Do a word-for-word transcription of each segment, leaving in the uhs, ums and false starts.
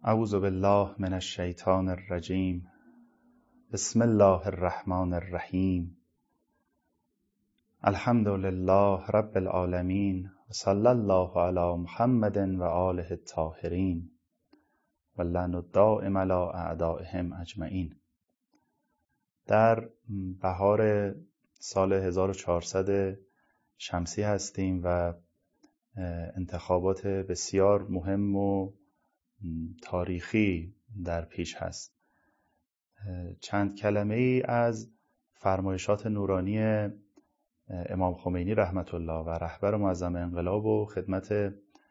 اعوذ بالله من الشیطان الرجیم. بسم الله الرحمن الرحیم. الحمد لله رب العالمین و صلی الله علی محمد و آله الطاهرین و لعن الدائم علی اعدائهم اجمعین. در بهار سال هزار و چهارصد شمسی هستیم و انتخابات بسیار مهم و تاریخی در پیش هست. چند کلمه ای از فرمایشات نورانی امام خمینی رحمت الله و رهبر معظم انقلاب و خدمت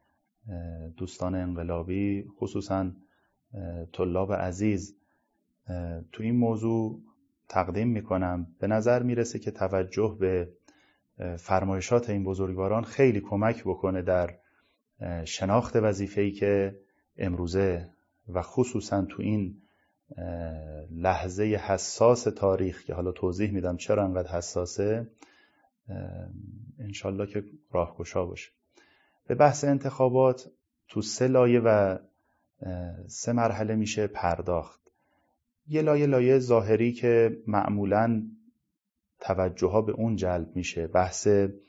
دوستان انقلابی، خصوصا طلاب عزیز، تو این موضوع تقدیم میکنم. به نظر میرسه که توجه به فرمایشات این بزرگواران خیلی کمک بکنه در شناخت وظیفه‌ای که امروزه و خصوصا تو این لحظه حساس تاریخ که حالا توضیح میدم چرا انقدر حساسه، انشالله که راهگشا باشه. به بحث انتخابات تو سه لایه و سه مرحله میشه پرداخت. یه لایه لایه ظاهری که معمولاً توجه ها به اون جلب میشه، بحث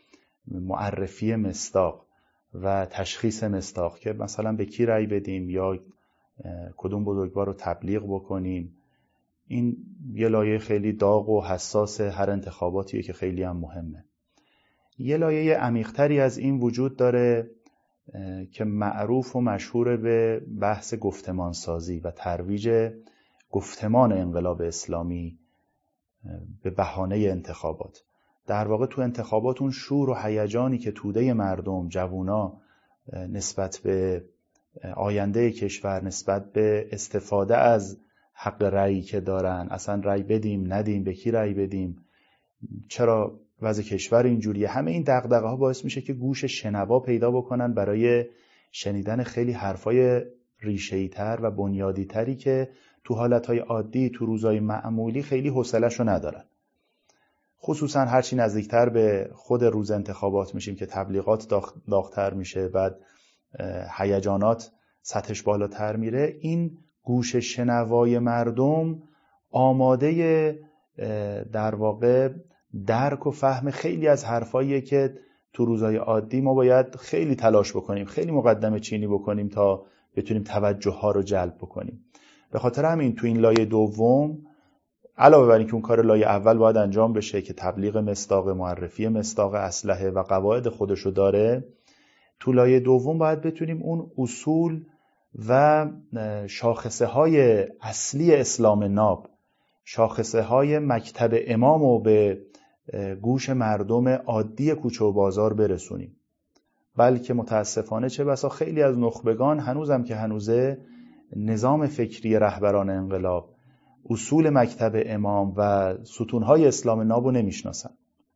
معرفی مصداق و تشخیص مصداق که مثلا به کی رأی بدیم یا کدوم بزرگوار رو تبلیغ بکنیم. این یه لایه خیلی داغ و حساس هر انتخاباتیه که خیلی هم مهمه. یه لایه عمیق‌تری از این وجود داره که معروف و مشهور به بحث گفتمان سازی و ترویج گفتمان انقلاب اسلامی به بهانه انتخابات. در واقع تو انتخابات اون شور و هیجانی که توده مردم، جوونا نسبت به آینده کشور، نسبت به استفاده از حق رأی که دارن، اصلا رأی بدیم ندیم، به کی رأی بدیم، چرا وضع کشور اینجوریه، همه این دغدغه ها باعث میشه که گوش شنوا پیدا بکنن برای شنیدن خیلی حرفای ریشه‌ای تر و بنیادی تری که تو حالتهای عادی، تو روزهای معمولی خیلی حوصله‌شو ندارن. خصوصا هرچی نزدیکتر به خود روز انتخابات میشیم که تبلیغات داغ، داغتر میشه، بعد هیجانات سطحش بالاتر میره، این گوش شنوای مردم آماده در واقع درک و فهم خیلی از حرفاییه که تو روزهای عادی ما باید خیلی تلاش بکنیم، خیلی مقدمه چینی بکنیم تا بتونیم توجه ها رو جلب بکنیم. به خاطر همین تو این لایه دوم، علاوه بر اینکه اون کار لایه اول باید انجام بشه که تبلیغ مصداق، معرفی مصداق اسلحه و قواعد خودشو داره، تو لایه دوم باید بتونیم اون اصول و شاخصه های اصلی اسلام ناب، شاخصه های مکتب امامو به گوش مردم عادی کوچه و بازار برسونیم. بلکه متاسفانه چه بسا خیلی از نخبگان هنوزم که هنوزه نظام فکری رهبران انقلاب، اصول مکتب امام و ستونهای اسلام نابو نمیشناسن.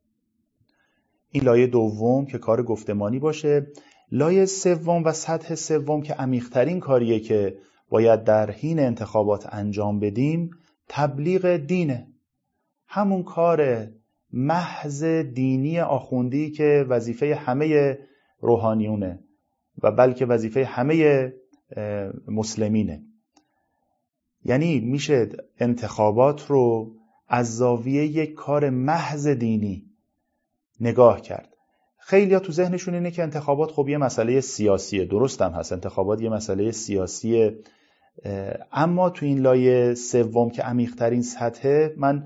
این لایه دوم که کار گفتمانی باشه. لایه سوم و سطح سوم که عمیق‌ترین کاریه که باید در حین انتخابات انجام بدیم، تبلیغ دینه. همون کار محض دینی آخوندی که وظیفه همه روحانیونه و بلکه وظیفه همه مسلمینه. یعنی میشه انتخابات رو از زاویه یک کار محض دینی نگاه کرد. خیلی ها تو ذهنشون اینه که انتخابات خب یه مسئله سیاسیه. درست هم هست، انتخابات یه مسئله سیاسیه، اما تو این لایه سوم که عمیق‌ترین سطحه، من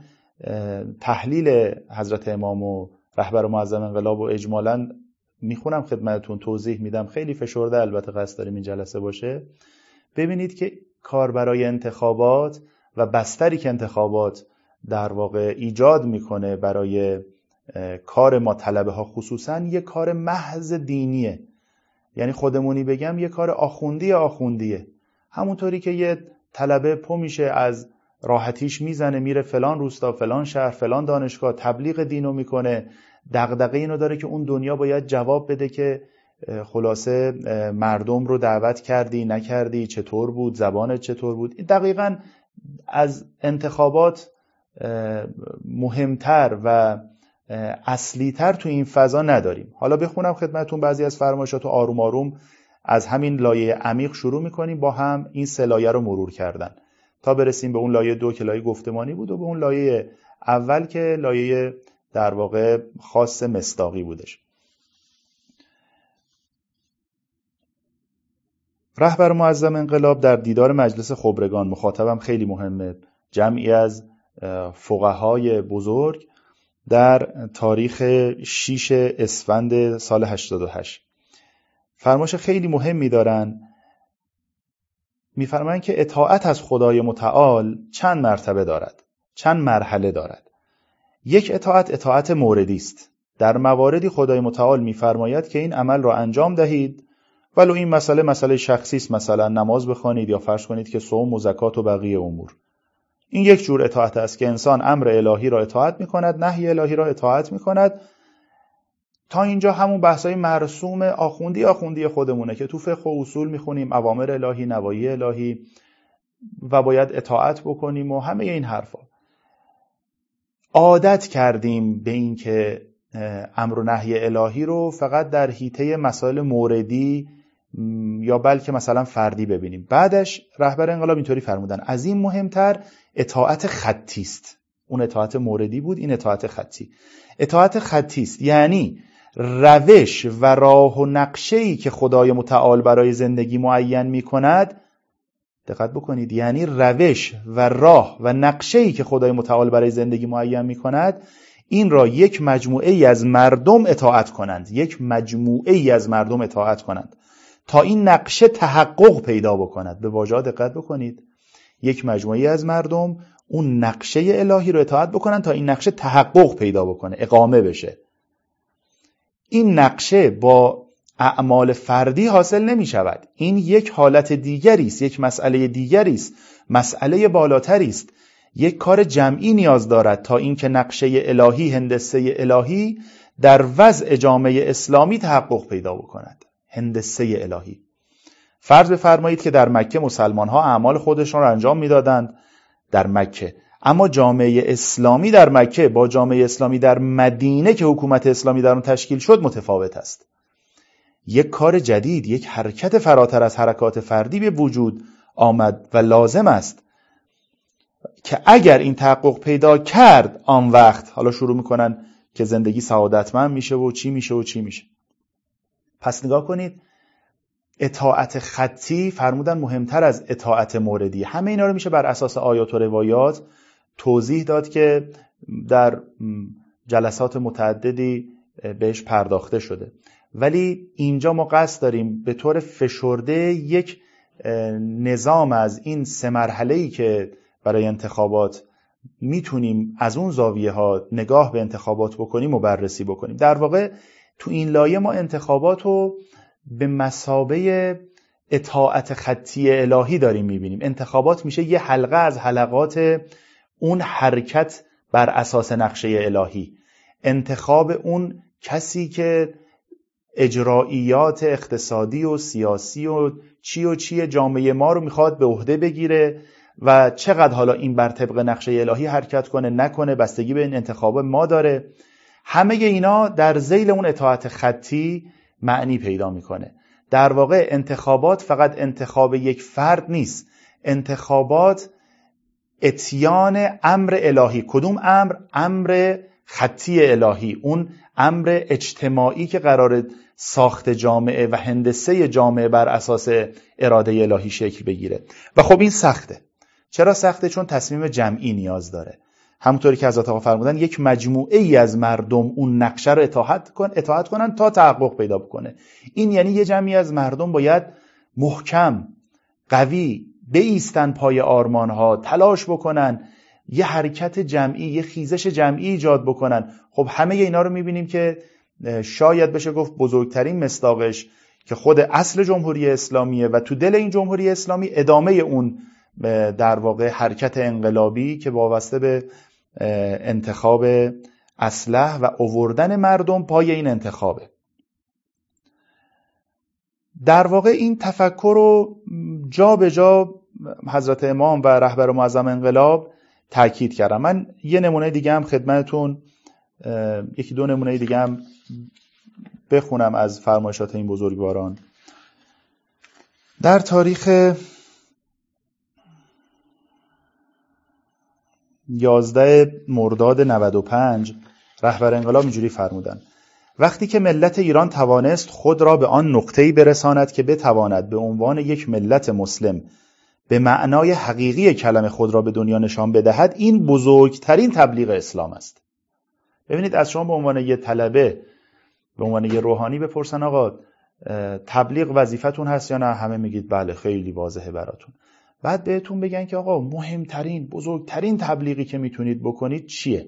تحلیل حضرت امام و رهبر معظم انقلاب و اجمالاً میخونم خدمتتون، توضیح میدم، خیلی فشرده البته قصد داریم این جلسه باشه. ببینید که کار برای انتخابات و بستری که انتخابات در واقع ایجاد میکنه برای کار ما طلبه ها خصوصا، یه کار محض دینیه. یعنی خودمونی بگم یه کار آخوندی آخوندیه. همونطوری که یه طلبه پا میشه از راحتیش میزنه میره فلان روستا، فلان شهر، فلان دانشگاه، تبلیغ دینو میکنه، دغدغه اینو داره که اون دنیا باید جواب بده که خلاصه مردم رو دعوت کردی نکردی، چطور بود، زبانت چطور بود. دقیقاً از انتخابات مهمتر و اصلیتر تو این فضا نداریم. حالا بخونم خدمتون بعضی از فرمایشات و آروم آروم از همین لایه عمیق شروع میکنیم با هم این سه لایه رو مرور کردن تا برسیم به اون لایه دو که لایه گفتمانی بود و به اون لایه اول که لایه در واقع خاص مصداقی بودش. رهبر معظم انقلاب در دیدار مجلس خبرگان، مخاطبم خیلی مهمه، جمعی از فقهای بزرگ در تاریخ شش اسفند سال هشتاد و هشت فرمایش خیلی مهمی دارن. میفرمایند که اطاعت از خدای متعال چند مرتبه دارد، چند مرحله دارد. یک اطاعت اطاعت موردی است. در مواردی خدای متعال میفرماید که این عمل را انجام دهید، ولو این مسئله مسئله شخصی است، مثلا نماز بخوانید یا فرض کنید که صوم و زکات و بقیه امور. این یک جور اطاعت است که انسان امر الهی را اطاعت میکند، نهی الهی را اطاعت میکند. تا اینجا همون بحثای مرسوم آخوندی آخوندی خودمونه که تو فقه و اصول میخونیم، اوامر الهی، نواهی الهی و باید اطاعت بکنیم و همه این حرفا. عادت کردیم به این که امر و نهی الهی رو فقط در حیطه مسائل موردی یا بلکه مثلا فردی ببینیم. بعدش رهبر انقلاب اینطوری فرمودن از این مهمتر اطاعت خطی است. اون اطاعت موردی بود، این اطاعت خطی. اطاعت خطی است یعنی روش و راه و نقشه‌ای که خدای متعال برای زندگی معین می‌کند، دقت بکنید، یعنی روش و راه و نقشه‌ای که خدای متعال برای زندگی معین می‌کند، این را یک مجموعه ای از مردم اطاعت کنند، یک مجموعه ای از مردم اطاعت کنند تا این نقشه تحقق پیدا بکند. به واژه‌ها دقت بکنید. یک مجموعه ای از مردم اون نقشه الهی رو اطاعت بکنند تا این نقشه تحقق پیدا بکنه، اقامه بشه. این نقشه با اعمال فردی حاصل نمی شود. این یک حالت دیگری است، یک مسئله دیگری است، مسئله بالاتری است. یک کار جمعی نیاز دارد تا اینکه نقشه الهی، هندسه الهی در وضع جامعه اسلامی تحقق پیدا بکند. هندسه الهی. فرض بفرمایید که در مکه مسلمان ها اعمال خودشان را انجام میدادند در مکه، اما جامعه اسلامی در مکه با جامعه اسلامی در مدینه که حکومت اسلامی در آن تشکیل شد متفاوت است. یک کار جدید، یک حرکت فراتر از حرکات فردی به وجود آمد و لازم است که اگر این تحقق پیدا کرد، آن وقت حالا شروع میکنن که زندگی سعادتمند میشه و چی میشه و چی میشه. پس نگاه کنید، اطاعت خطی فرمودن مهمتر از اطاعت موردی. همه اینا رو میشه بر اساس آیات و روایات توضیح داد که در جلسات متعددی بهش پرداخته شده، ولی اینجا ما قصد داریم به طور فشرده یک نظام از این سه مرحله‌ای که برای انتخابات میتونیم از اون زاویه ها نگاه به انتخابات بکنیم و بررسی بکنیم. در واقع تو این لایه ما انتخابات رو به مثابه اطاعت خطی الهی داریم میبینیم. انتخابات میشه یه حلقه از حلقات اون حرکت بر اساس نقشه الهی، انتخاب اون کسی که اجرائیات اقتصادی و سیاسی و چی و چی جامعه ما رو میخواد به عهده بگیره و چقدر حالا این بر طبق نقشه الهی حرکت کنه نکنه بستگی به این انتخاب ما داره. همه اینا در ذیل اون اطاعت خطی معنی پیدا میکنه. در واقع انتخابات فقط انتخاب یک فرد نیست، انتخابات اتیان امر الهی. کدوم امر؟ امر خطی الهی، اون امر اجتماعی که قرار ساخت جامعه و هندسه جامعه بر اساس اراده الهی شکل بگیره. و خب این سخته. چرا سخته؟ چون تصمیم جمعی نیاز داره. همونطوری که حضرت آقا فرمودن یک مجموعه ای از مردم اون نقشه رو اطاعت کن اطاعت کنن تا تحقق پیدا بکنه. این یعنی یه جمعی از مردم باید محکم، قوی بایستن پای آرمانها، تلاش بکنن، یه حرکت جمعی، یه خیزش جمعی ایجاد بکنن. خب همه اینا رو میبینیم که شاید بشه گفت بزرگترین مصداقش که خود اصل جمهوری اسلامیه و تو دل این جمهوری اسلامی ادامه اون در واقع حرکت انقلابی که وابسته به انتخاب اصلح و آوردن مردم پای این انتخابه. در واقع این تفکر رو جا به جا حضرت امام و رهبر معظم انقلاب تاکید کردم. من یه نمونه دیگه هم خدمتتون یکی دو نمونه دیگه هم بخونم از فرمایشات این بزرگواران. در تاریخ یازده مرداد نود و پنج رهبر انقلاب اینجوری فرمودن: وقتی که ملت ایران توانست خود را به آن نقطه‌ای برساند که بتواند به عنوان یک ملت مسلم به معنای حقیقی کلمه خود را به دنیا نشان بدهد، این بزرگترین تبلیغ اسلام است. ببینید، از شما به عنوان یه طلبه، به عنوان یه روحانی بپرسن آقا تبلیغ وظیفتون هست یا نه؟ همه میگید بله، خیلی واضحه براتون. بعد بهتون بگن که آقا مهمترین، بزرگترین تبلیغی که میتونید بکنید چیه؟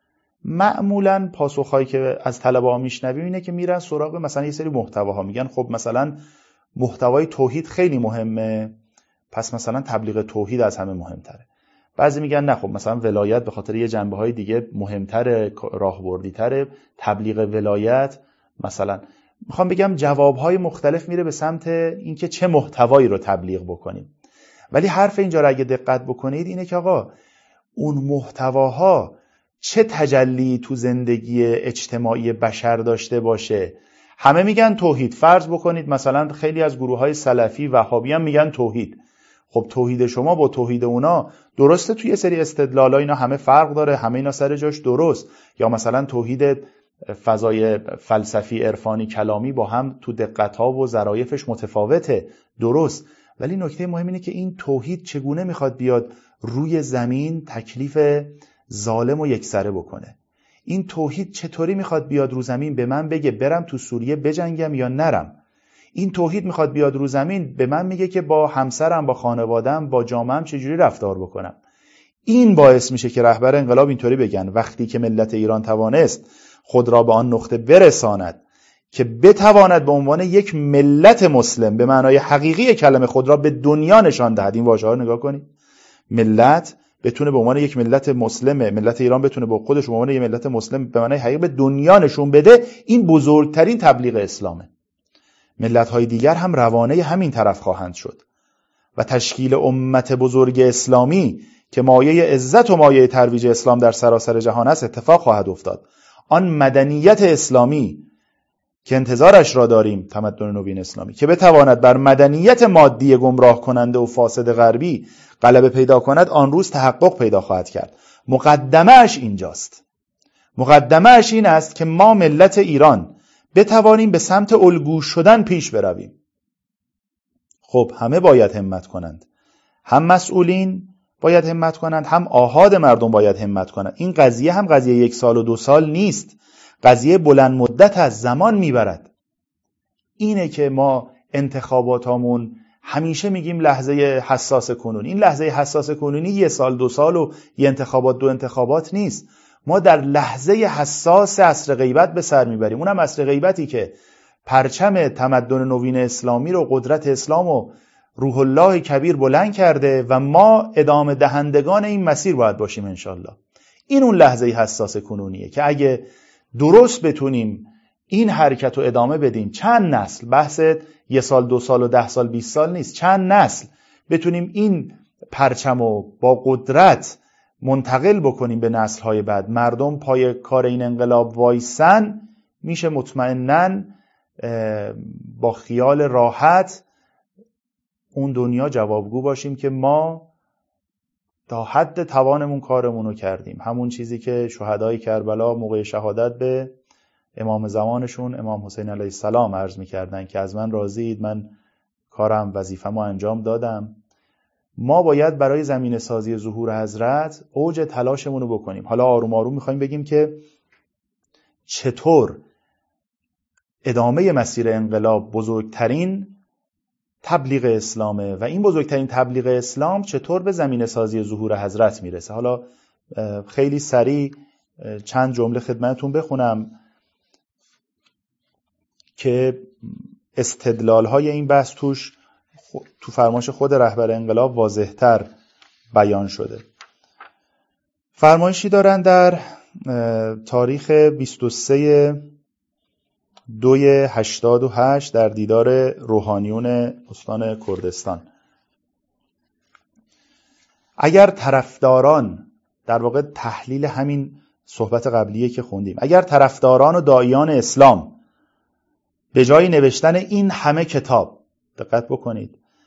معمولاً پاسخهایی که از طلبه‌ها میشنویم اینه که میرن سراغ مثلا یه سری محتواها، میگن خب مثلا محتوای توحید خیلی مهمه، پس مثلا تبلیغ توحید از همه مهمتره. بعضی میگن نه، خب مثلا ولایت به خاطر یه جنبه‌های دیگه مهمتره، راهبردی‌تره، تبلیغ ولایت مثلا. میخوام بگم جوابهای مختلف میره به سمت اینکه چه محتوایی رو تبلیغ بکنیم. ولی حرف اینجا رو اگه دقت بکنید اینه که آقا اون محتواها چه تجلی تو زندگی اجتماعی بشر داشته باشه. همه میگن توحید، فرض بکنید مثلا خیلی از گروه‌های سلفی وهابی هم میگن توحید. خب توحید شما با توحید اونا درسته، توی سری استدلال‌ها اینا همه فرق داره، همه اینا سر جاش درست. یا مثلا توحید فضای فلسفی، عرفانی، کلامی با هم تو دقت‌ها و ظرافش متفاوته، درست. ولی نکته مهم اینه که این توحید چگونه میخواد بیاد روی زمین تکلیف ظالم و یکسره بکنه. این توحید چطوری میخواد بیاد رو زمین به من بگه برم تو سوریه بجنگم یا نرم. این توحید میخواد بیاد رو زمین به من میگه که با همسرم، با خانوادم، با جامعه‌ام چجوری رفتار بکنم. این باعث میشه که رهبر انقلاب اینطوری بگن: وقتی که ملت ایران توانست خود را به آن نقطه برساند که بتواند به عنوان یک ملت مسلم به معنای حقیقی کلمه خود را به دنیا نشان دهد. این واژه‌ها رو نگاه کنید. ملت بتونه به عنوان یک ملت مسلمه، ملت ایران بتونه با خودش به عنوان یک ملت مسلم به معنای حقیقی به دنیا نشون بده، این بزرگترین تبلیغ اسلامه. ملت‌های دیگر هم روانه همین طرف خواهند شد و تشکیل امت بزرگ اسلامی که مایه عزت و مایه ترویج اسلام در سراسر جهان است اتفاق خواهد افتاد. آن مدنیت اسلامی که انتظارش را داریم، تمدن نوین اسلامی، که بتواند بر مدنیت مادی گمراه کننده و فاسد غربی غلبه پیدا کند، آن روز تحقق پیدا خواهد کرد. مقدمه‌اش اینجاست. مقدمه‌اش این است که ما ملت ایران بتوانیم به سمت الگو شدن پیش برویم. خب همه باید همت کنند، هم مسئولین باید همت کنند، هم آحاد مردم باید همت کنند. این قضیه هم قضیه یک سال و دو سال نیست، قضیه بلند مدت از زمان میبرد. اینه که ما انتخاباتامون همیشه میگیم لحظه حساس کنون. این لحظه حساس کنونی یه سال دو سال و یه انتخابات دو انتخابات نیست. ما در لحظه حساس عصر غیبت به سر میبریم. اونم عصر غیبتی که پرچم تمدن نوین اسلامی رو، قدرت اسلام و روح الله کبیر بلند کرده و ما ادامه دهندگان این مسیر باید باشیم انشالله. این اون لحظه حساس کنونیه که اگه درست بتونیم این حرکت رو ادامه بدیم، چند نسل، بحث یه سال دو سال و ده سال بیست سال نیست، چند نسل بتونیم این پرچم رو با قدرت منتقل بکنیم به نسل‌های بعد، مردم پای کار این انقلاب وایسن، میشه مطمئناً با خیال راحت اون دنیا جوابگو باشیم که ما تا حد توانمون کارمون رو کردیم. همون چیزی که شهدای کربلا موقع شهادت به امام زمانشون امام حسین علیه السلام عرض می‌کردن که از من راضیید، من کارم وظیفه‌مو انجام دادم. ما باید برای زمینه سازی ظهور حضرت اوج تلاشمون رو بکنیم. حالا آروم آروم می‌خوایم بگیم که چطور ادامه مسیر انقلاب بزرگترین تبلیغ اسلامه و این بزرگترین تبلیغ اسلام چطور به زمینه سازی ظهور حضرت میرسه. حالا خیلی سریع چند جمله خدمتتون بخونم که استدلال‌های این بحث توش تو فرمایش خود رهبر انقلاب واضح‌تر بیان شده. فرمایشی دارن در تاریخ بیست و سه دوی هشتاد و هشت در دیدار روحانیون استان کردستان: اگر طرفداران، در واقع تحلیل همین صحبت قبلیه که خوندیم، اگر طرفداران و داعیان اسلام به جای نوشتن این همه کتاب، دقت بکنید،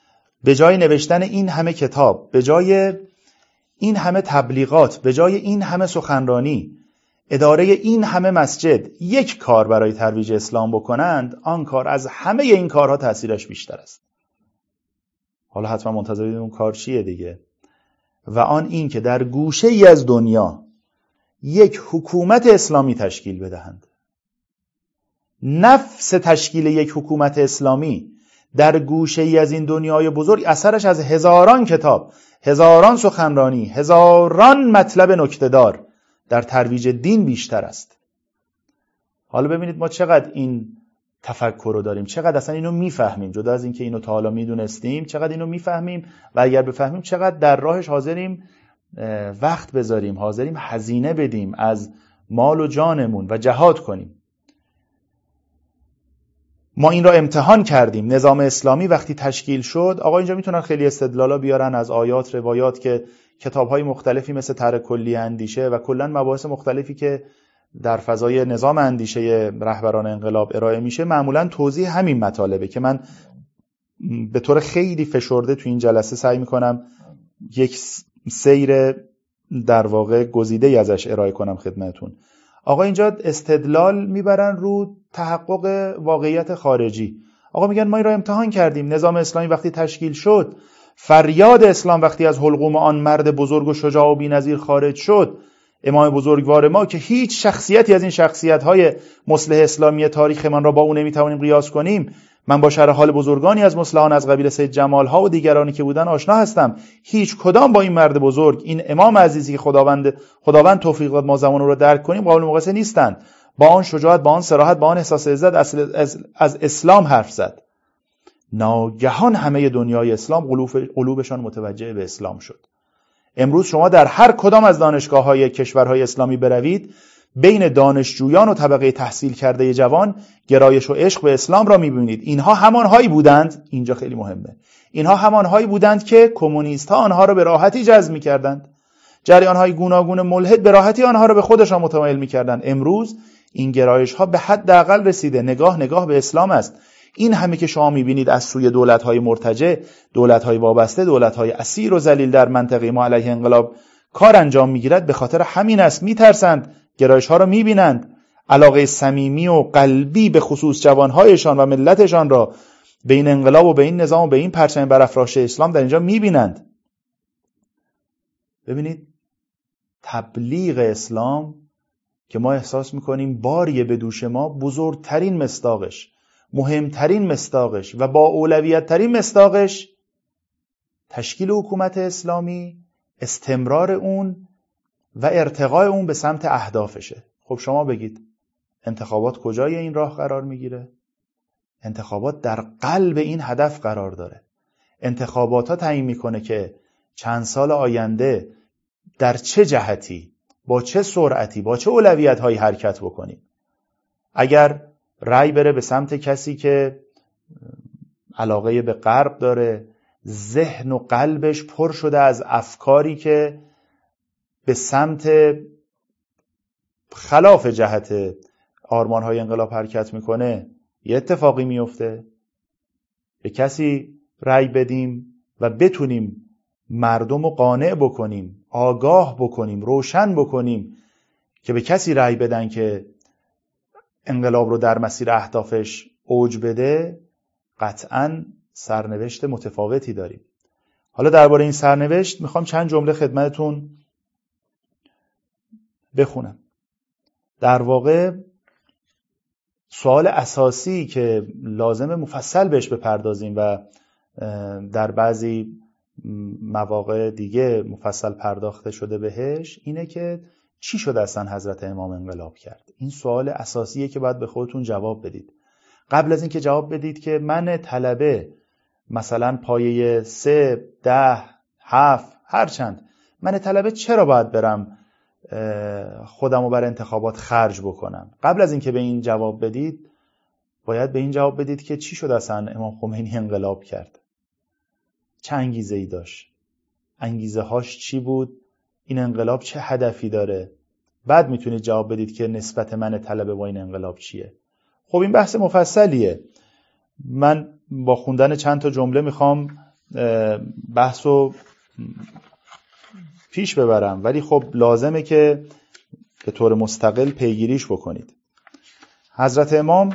به جای نوشتن این همه کتاب، به جای این همه تبلیغات، به جای این همه سخنرانی، اداره این همه مسجد یک کار برای ترویج اسلام بکنند، آن کار از همه این کارها تأثیرش بیشتر است. حالا حتما منتظرید اون کار چیه دیگه؟ و آن این که در گوشه ای از دنیا یک حکومت اسلامی تشکیل بدهند. نفس تشکیل یک حکومت اسلامی در گوشه ای از این دنیای بزرگ اثرش از هزاران کتاب، هزاران سخنرانی، هزاران مطلب نکته‌دار در ترویج دین بیشتر است. حالا ببینید ما چقدر این تفکر رو داریم، چقدر اصلا اینو میفهمیم، جدا از اینکه اینو تا حالا میدونستیم، چقدر اینو میفهمیم و اگر بفهمیم چقدر در راهش حاضریم وقت بذاریم، حاضریم هزینه بدیم از مال و جانمون و جهاد کنیم. ما این را امتحان کردیم. نظام اسلامی وقتی تشکیل شد، آقا اینجا میتونن خیلی استدلالا بیارن از آیات، روایات که کتاب‌های مختلفی مثل طرح کلی اندیشه و کلاً مباحث مختلفی که در فضای نظام اندیشه رهبران انقلاب ارائه میشه معمولاً توضیح همین مطالبه که من به طور خیلی فشرده تو این جلسه سعی میکنم یک سیر در واقع گزیده‌ای ازش ارائه کنم خدمتتون. آقا اینجا استدلال میبرن رو تحقق واقعیت خارجی. آقا میگن ما این را امتحان کردیم. نظام اسلامی وقتی تشکیل شد، فریاد اسلام وقتی از حلقوم آن مرد بزرگ و شجاع و بی‌نظیر خارج شد، امام بزرگوار ما که هیچ شخصیتی از این شخصیت‌های مصلح اسلامی تاریخمان را با او نمیتوانیم قیاس کنیم. من با شرح حال بزرگانی از مصلحان از قبیل سید جمال ها و دیگرانی که بودن آشنا هستم. هیچ کدام با این مرد بزرگ، این امام عزیزی که خداوند خداوند توفیق داد ما زمان رو درک کنیم، قابل مقایسه نیستند. با آن شجاعت، با آن صراحت، با آن احساس عزت از, از اسلام حرف زد. ناگهان همه دنیای اسلام قلوبشان متوجه به اسلام شد. امروز شما در هر کدام از دانشگاه‌های کشورهای اسلامی بروید، بین دانشجویان و طبقه تحصیل کرده جوان گرایش و عشق به اسلام را می‌بینید. اینها همانهایی بودند، اینجا خیلی مهمه، اینها همانهایی بودند که کمونیست‌ها آنها را به راحتی جذب می‌کردند. جریان‌های گوناگون ملحد به راحتی آنها را به خودشان متمایل می‌کردند. امروز این گرایش‌ها به حداقل رسیده. نگاه نگاه به اسلام است. این همه که شما می‌بینید از سوی دولت‌های مرتجع، دولت‌های وابسته، دولت‌های اسیر و ذلیل در منطقه ما علیه انقلاب کار انجام می‌گیرد، به خاطر همین است. می‌ترسند، گرایش‌ها را می‌بینند، علاقه صمیمی و قلبی به خصوص جوان‌هایشان و ملتشان را به این انقلاب و به این نظام و به این پرچم برافراشته اسلام در اینجا می‌بینند. ببینید تبلیغ اسلام که ما احساس می‌کنیم باریه به دوش ما، بزرگترین مصداقش، مهمترین مصداقش و با اولویت ترین مصداقش تشکیل حکومت اسلامی، استمرار اون و ارتقاء اون به سمت اهدافشه. خب شما بگید انتخابات کجای این راه قرار میگیره؟ انتخابات در قلب این هدف قرار داره. انتخابات ها تعیین میکنه که چند سال آینده در چه جهتی، با چه سرعتی، با چه اولویت هایی حرکت بکنیم. اگر رأی بره به سمت کسی که علاقه به غرب داره، ذهن و قلبش پر شده از افکاری که به سمت خلاف جهت آرمان‌های انقلاب حرکت میکنه، یه اتفاقی میفته. به کسی رأی بدیم و بتونیم مردم رو قانع بکنیم، آگاه بکنیم، روشن بکنیم که به کسی رأی بدن که انقلاب رو در مسیر اهدافش اوج بده، قطعاً سرنوشت متفاوتی داریم. حالا درباره این سرنوشت میخوام چند جمله خدمتتون بخونم. در واقع سوال اساسی که لازمه مفصل بهش بپردازیم و در بعضی مواقع دیگه مفصل پرداخته شده بهش، اینه که چی شد اصلا حضرت امام انقلاب کرد؟ این سوال اساسیه که باید به خودتون جواب بدید. قبل از این که جواب بدید که من طلبه مثلا پایه سه، ده، هفت، هر چند، من طلبه چرا باید برم خودمو بر انتخابات خرج بکنم؟ قبل از این که به این جواب بدید، باید به این جواب بدید که چی شد اصلا امام خمینی انقلاب کرد؟ چه انگیزه ای داشت؟ انگیزه هاش چی بود؟ این انقلاب چه هدفی داره؟ بعد میتونید جواب بدید که نسبت من طلبه با این انقلاب چیه. خب این بحث مفصلیه. من با خوندن چند تا جمله میخوام بحثو پیش ببرم، ولی خب لازمه که به طور مستقل پیگیریش بکنید. حضرت امام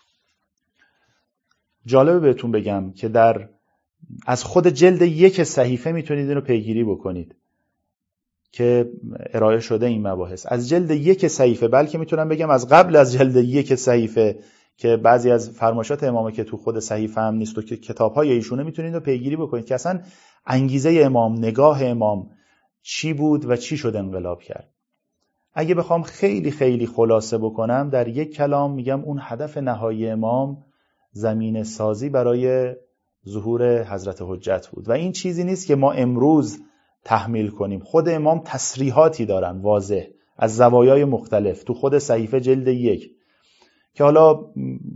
جالبه بهتون بگم که در از خود جلد یک صحیفه میتونید اینو پیگیری بکنید که ارائه شده این مباحث. از جلد یک صحیفه، بلکه میتونم بگم از قبل از جلد یک صحیفه که بعضی از فرمایشات امامه که تو خود صحیفه هم نیست و که کتاب‌های ایشونه میتونید رو پیگیری بکنید که اصلا انگیزه امام، نگاه امام چی بود و چی شد انقلاب کرد. اگه بخوام خیلی خیلی خلاصه بکنم در یک کلام میگم اون هدف نهایی امام زمین سازی برای ظهور حضرت حجت بود و این چیزی نیست که ما امروز تحمیل کنیم. خود امام تصریحاتی دارن واضح از زوایای مختلف تو خود صحیفه جلد یک که حالا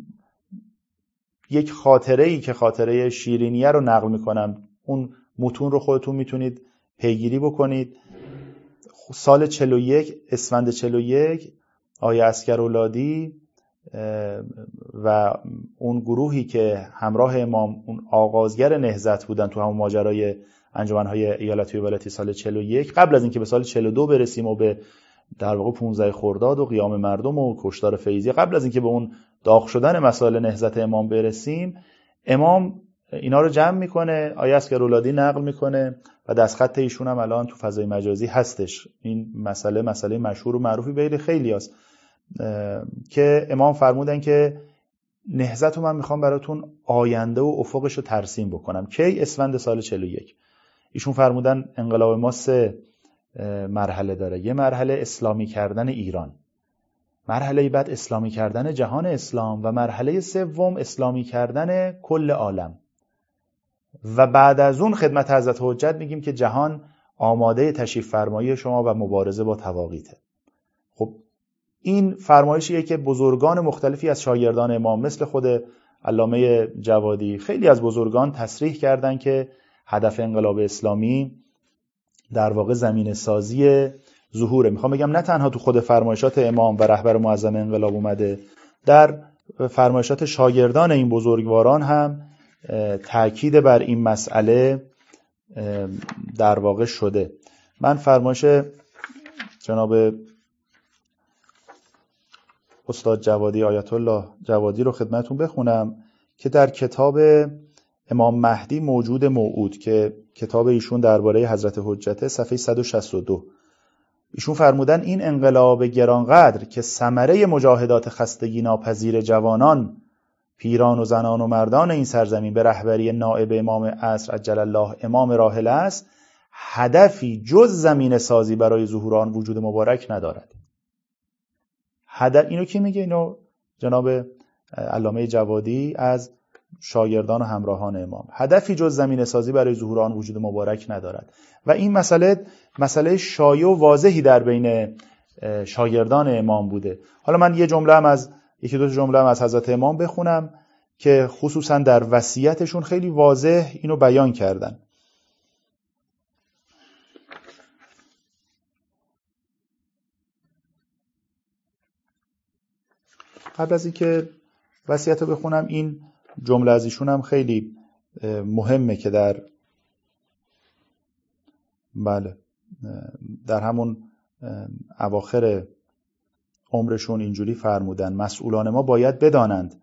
یک خاطره‌ای که خاطره شیرینیه رو نقل میکنم، اون متون رو خودتون میتونید پیگیری بکنید. سال چهل و یک اسفند چهل و یک آیه عسکرولادی و اون گروهی که همراه امام اون آغازگر نهضت بودن تو همون ماجرای انجمن‌های ایالتی و ولایتی سال چهل و یک، قبل از اینکه به سال چهل و دو برسیم و به در واقع پانزده خرداد و قیام مردم و کشتار فیضی، قبل از اینکه به اون داغ شدن مسائل نهضت امام برسیم، امام اینا رو جمع میکنه، آیه عسکرولادی نقل میکنه و دستخط ایشون هم الان تو فضای مجازی هستش. این مسئله مسئله مشهور و معروفی بین خیلی هست که امام فرمودن که نهضت رو من میخوام براتون آینده و افقش رو ترسیم بکنم. کی؟ اسفند سال چهل و یک. ایشون فرمودن انقلاب ما سه مرحله داره. یه مرحله اسلامی کردن ایران، مرحله بعد اسلامی کردن جهان اسلام و مرحله سوم اسلامی کردن کل عالم. و بعد از اون خدمت حضرت حجت میگیم که جهان آماده تشریف فرمایی شما و مبارزه با طواغیته. خب این فرمایشیه که بزرگان مختلفی از شاگردان امام مثل خود علامه جوادی، خیلی از بزرگان تصریح کردن که هدف انقلاب اسلامی در واقع زمین سازی ظهوره. میخوام بگم نه تنها تو خود فرمایشات امام و رهبر معظم انقلاب اومده، در فرمایشات شاگردان این بزرگواران هم تأکید بر این مسئله در واقع شده. من فرمایش جناب استاد جوادی، آیت الله جوادی رو خدمتون بخونم که در کتاب امام مهدی موجود موعود که کتاب ایشون درباره حضرت حجت، صفحه صد و شصت و دو، ایشون فرمودن این انقلاب گرانقدر که ثمره مجاهدات خستگی ناپذیر جوانان، پیران و زنان و مردان این سرزمین به رهبری نائب امام عصر عجل الله امام راحل است، هدفی جز زمین سازی برای ظهور آن وجود مبارک ندارد. هدف اینو کی میگه؟ اینو جناب علامه جوادی از شاگردان و همراهان امام. هدفی جز زمین سازی برای ظهور آن وجود مبارک ندارد. و این مسئله مسئله شایع و واضحی در بین شاگردان امام بوده. حالا من یه جمله هم از یکی دو جمله هم از حضرت امام بخونم که خصوصا در وصیتشون خیلی واضح اینو بیان کردن. قبل از اینکه وصیت رو بخونم این جمله از ایشون هم خیلی مهمه که در بله در همون اواخر عمرشون اینجوری فرمودن: مسئولان ما باید بدانند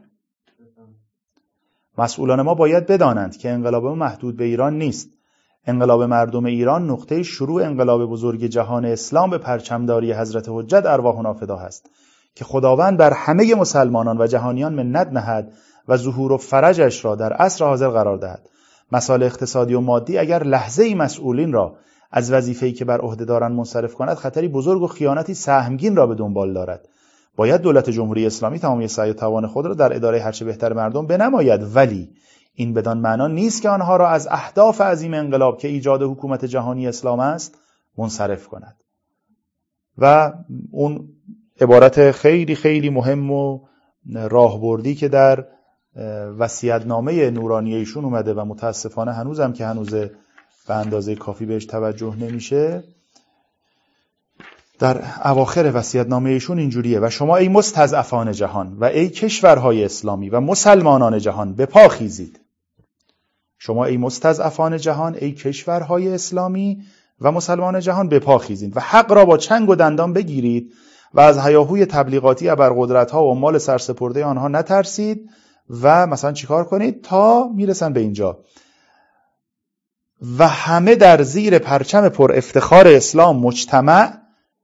مسئولان ما باید بدانند که انقلاب ما محدود به ایران نیست. انقلاب مردم ایران نقطه شروع انقلاب بزرگ جهان اسلام به پرچمداری حضرت حجت ارواحنا فدا است که خداوند بر همه مسلمانان و جهانیان منت نهد و ظهور و فرجش را در عصر حاضر قرار دهد. مسائل اقتصادی و مادی اگر لحظه ای مسئولین را از وظیفه‌ای که بر عهده دارند منصرف کند، خطری بزرگ و خیانتی سهمگین را به دنبال دارد. باید دولت جمهوری اسلامی تمامی سعی و توان خود را در اداره هرچه بهتر مردم بنماید، ولی این بدان معنا نیست که آنها را از اهداف عظیم انقلاب که ایجاد حکومت جهانی اسلام است منصرف کند. و اون عبارت خیلی خیلی مهم و راهبردی که در وصیت‌نامه نورانی ایشون اومده و متاسفانه هنوزم که هنوز به اندازه کافی بهش توجه نمیشه، در اواخر وصیت‌نامه ایشون اینجوریه: و شما ای مستضعفان جهان و ای کشورهای اسلامی و مسلمانان جهان به پا خیزید. شما ای مستضعفان جهان، ای کشورهای اسلامی و مسلمان جهان به پا خیزید و حق را با چنگ و دندان بگیرید و از هیاهوی تبلیغاتی ابرقدرت‌ها و مال سرسپرده آنها نترسید و مثلا چیکار کنید تا میرسن به اینجا و همه در زیر پرچم پر افتخار اسلام مجتمع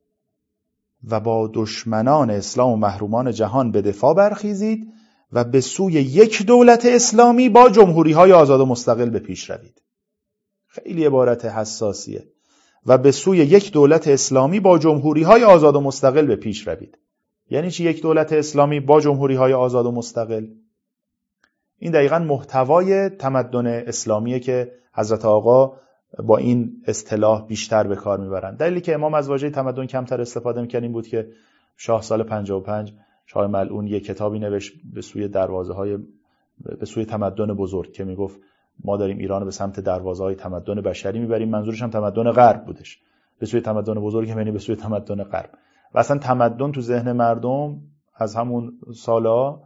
و با دشمنان اسلام و محرومان جهان به دفاع برخیزید و به سوی یک دولت اسلامی با جمهوری‌های آزاد و مستقل به پیش روید. خیلی عبارت حساسیه. و به سوی یک دولت اسلامی با جمهوری‌های آزاد و مستقل به پیش روید. یعنی چی یک دولت اسلامی با جمهوری‌های آزاد و مستقل؟ این دقیقاً محتوای تمدن اسلامیه که حضرت آقا با این اصطلاح بیشتر به کار میبرند. دلیلی که امام از واژه تمدن کمتر استفاده می‌کرد این بود که شاه سال پنجاه و پنج شاه ملعون یک کتابی نوشت به سوی دروازه‌های به سوی تمدن بزرگ که میگفت ما داریم ایران به سمت دروازه‌های تمدن بشری میبریم. منظورش هم تمدن غرب بودش. به سوی تمدن بزرگ یعنی به سوی تمدن غرب. و اصلا تمدن تو ذهن مردم از همون سالا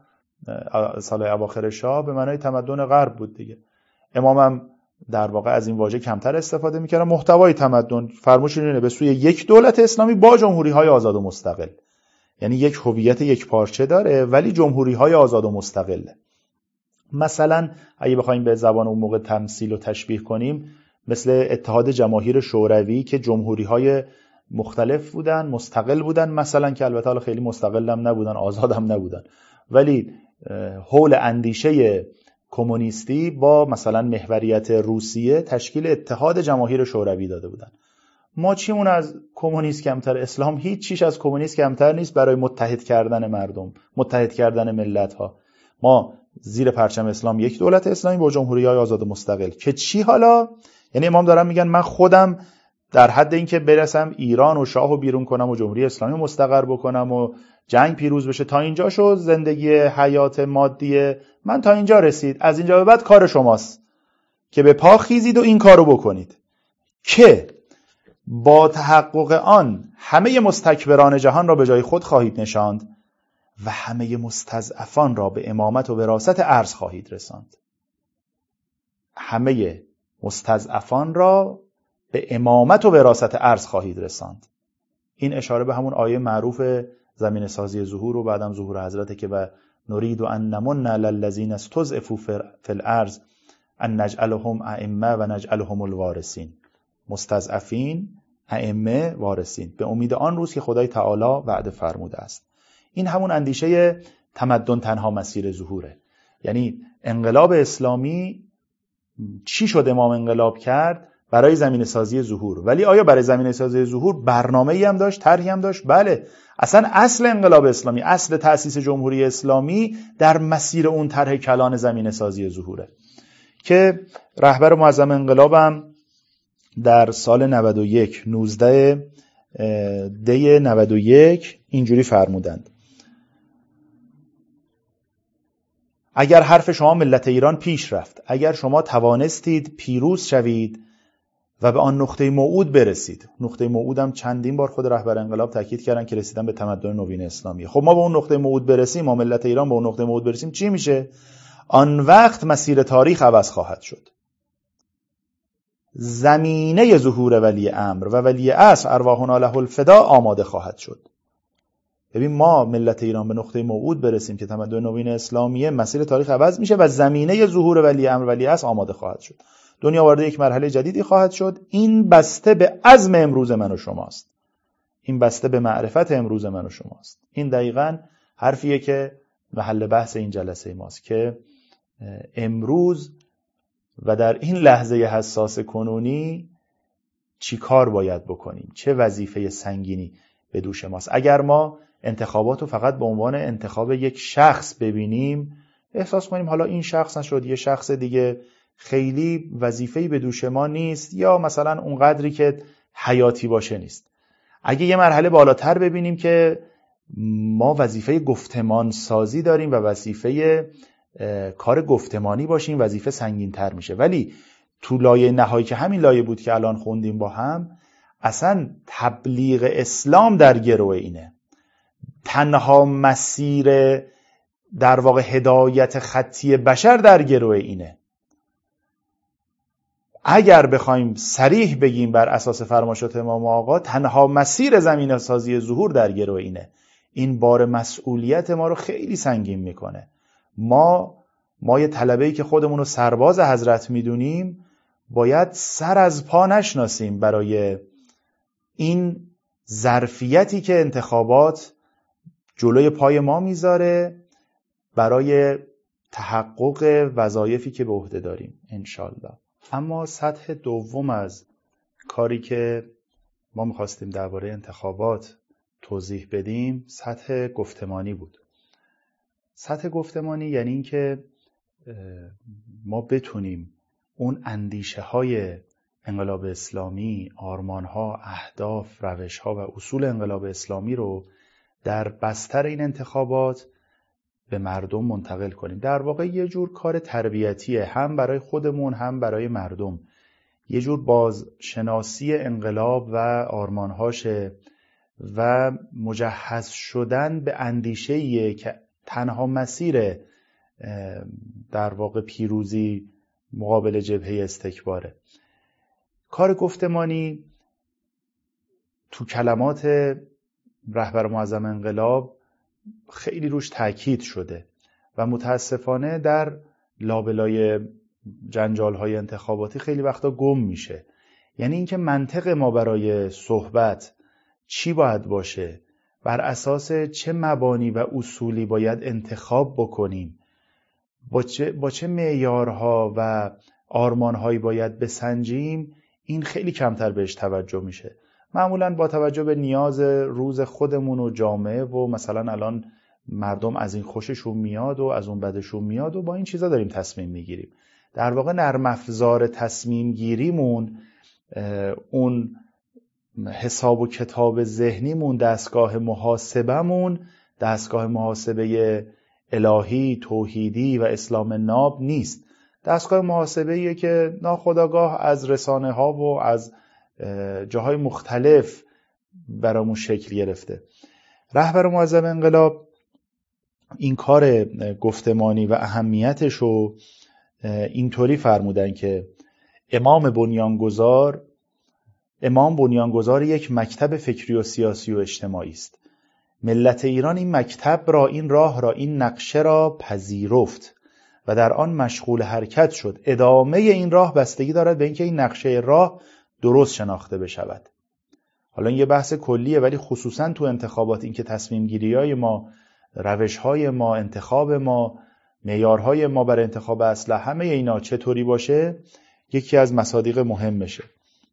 سال اواخر شاه به معنای تمدن غرب بود دیگه. امامم در واقع از این واژه کمتر استفاده می‌کرد. محتوای تمدن فرموش اینه به سوی یک دولت اسلامی با جمهوری‌های آزاد و مستقل. یعنی یک هویت یک پارچه داره ولی جمهوری‌های آزاد و مستقله. مثلا اگه بخوایم به زبان اون موقع تمثیل و تشبیه کنیم مثل اتحاد جماهیر شوروی که جمهوری‌های مختلف بودن، مستقل بودن، مثلا که البته حالا خیلی مستقل هم نبودن، آزاد هم نبودن، ولی حول اندیشه کمونیستی با مثلا محوریت روسیه تشکیل اتحاد جماهیر شوروی داده بودن. ما چیمون از کمونیست کمتر؟ اسلام هیچ چیز از کمونیست کمتر نیست برای متحد کردن مردم، متحد کردن ملت ها. ما زیر پرچم اسلام یک دولت اسلامی با جمهوری‌های آزاد و مستقل که چی حالا؟ یعنی امام دارن میگن من خودم در حد اینکه برسم ایران و شاه رو بیرون کنم و جمهوری اسلامی مستقر بکنم و جنگ پیروز بشه، تا اینجا شد زندگی حیات مادی من، تا اینجا رسید، از اینجا به بعد کار شماست که به پا خیزید و این کارو بکنید که با تحقق آن همه مستکبران جهان را به جای خود خواهید نشاند و همه مستضعفان را به امامت و وراثت ارض خواهید رساند. همه مستضعفان را به امامت و وراثت ارض خواهید رساند. این اشاره به همون آیه معروف زمین سازی ظهور و بعدم ظهور حضرت که و نرید ان نمن علی الذین استضعفوا فی الارض ان نجعلهم ائمه و نجعلهم الوارثین. مستضعفین، ائمه، وارثین، به امید آن روز که خدای تعالی وعده فرموده است. این همون اندیشه تمدن تنها مسیر ظهوره. یعنی انقلاب اسلامی چی شد امام انقلاب کرد؟ برای زمینه سازی ظهور. ولی آیا برای زمینه سازی ظهور برنامه‌ای هم داشت، طرحی هم داشت؟ بله. اصلا اصل انقلاب اسلامی، اصل تأسیس جمهوری اسلامی در مسیر اون طرح کلان زمینه سازی ظهوره که رهبر معظم انقلابم در سال نود و یک نوزده دی نود و یک اینجوری فرمودند: اگر حرف شما ملت ایران پیش رفت، اگر شما توانستید پیروز شوید و به آن نقطه موعود برسید. نقطه موعود هم چندین بار خود رهبر انقلاب تاکید کردن که رسیدن به تمدن نوین اسلامی. خب ما به اون نقطه موعود برسیم، ما ملت ایران به اون نقطه موعود برسیم، چی میشه؟ آن وقت مسیر تاریخ عوض خواهد شد. زمینه ظهور ولی امر و ولی عصر ارواحنا له الفدا آماده خواهد شد. ببین ما ملت ایران به نقطه موعود برسیم که تمدن نوین اسلامیه، مسیر تاریخ عوض میشه و زمینه ظهور ولی امر ولی عصر آماده خواهد شد. دنیا وارد یک مرحله جدیدی خواهد شد. این بسته به عزم امروز من و شماست. این بسته به معرفت امروز من و شماست. این دقیقاً حرفیه که محل بحث این جلسه ماست که امروز و در این لحظه حساس کنونی چی کار باید بکنیم، چه وظیفه سنگینی به دوش ماست. اگر ما انتخابات رو فقط به عنوان انتخاب یک شخص ببینیم، احساس کنیم حالا این شخص نشد یه شخص دیگه، خیلی وظیفه‌ای به دوش ما نیست یا مثلا اون قدری که حیاتی باشه نیست. اگه یه مرحله بالاتر ببینیم که ما وظیفه گفتمان سازی داریم و وظیفه کار گفتمانی باشیم، وظیفه سنگین‌تر میشه. ولی تو لایه نهایی که همین لایه بود که الان خوندیم با هم، اصلا تبلیغ اسلام در گروه اینه. تنها مسیر در واقع هدایت خطی بشر در گروه اینه. اگر بخوایم صریح بگیم بر اساس فرمایشات امام آقا، تنها مسیر زمینه سازی ظهور در گرو اینه. این بار مسئولیت ما رو خیلی سنگین میکنه. ما ما یه طلبه‌ای که خودمون رو سرباز حضرت میدونیم، باید سر از پا نشناسیم برای این ظرفیتی که انتخابات جلوی پای ما میذاره برای تحقق وظایفی که به عهده داریم انشالله. اما سطح دوم از کاری که ما میخواستیم درباره انتخابات توضیح بدیم سطح گفتمانی بود. سطح گفتمانی یعنی این که ما بتونیم اون اندیشه های انقلاب اسلامی، آرمان ها، اهداف، روش ها و اصول انقلاب اسلامی رو در بستر این انتخابات به مردم منتقل کنیم. در واقع یه جور کار تربیتیه، هم برای خودمون هم برای مردم. یه جور بازشناسی انقلاب و آرمانهاشه و مجهز شدن به اندیشه‌ایه که تنها مسیر در واقع پیروزی مقابل جبهه استکباره. کار گفتمانی تو کلمات رهبر معظم انقلاب خیلی روش تاکید شده و متاسفانه در لابلای جنجال‌های انتخاباتی خیلی وقتا گم میشه. یعنی اینکه منطق ما برای صحبت چی باید باشه، بر اساس چه مبانی و اصولی باید انتخاب بکنیم، با چه, با چه معیارها و آرمانهایی باید بسنجیم، این خیلی کمتر بهش توجه میشه. معمولاً با توجه به نیاز روز خودمون و جامعه و مثلا الان مردم از این خوششون میاد و از اون بدشون میاد و با این چیزا داریم تصمیم میگیریم. در واقع نرم افزار تصمیم گیریمون، اون حساب و کتاب ذهنیمون، دستگاه محاسبمون دستگاه محاسبه الهی، توحیدی و اسلام ناب نیست. دستگاه محاسبه‌ایه که ناخودآگاه از رسانه ها و از جاهای مختلف برامون شکل گرفته. رهبر معظم انقلاب این کار گفتمانی و اهمیتش رو اینطوری فرمودن که امام بنیانگذار امام بنیانگذار یک مکتب فکری و سیاسی و اجتماعی است. ملت ایران این مکتب را، این راه را، این نقشه را پذیرفت و در آن مشغول حرکت شد. ادامه این راه بستگی دارد به اینکه این نقشه راه درست شناخته بشود. حالا این یه بحث کلیه، ولی خصوصا تو انتخابات این که تصمیم گیری های ما، روش های ما، انتخاب ما، معیارهای ما برای انتخاب اسلحه، همه اینا چطوری باشه یکی از مصادیق مهمشه.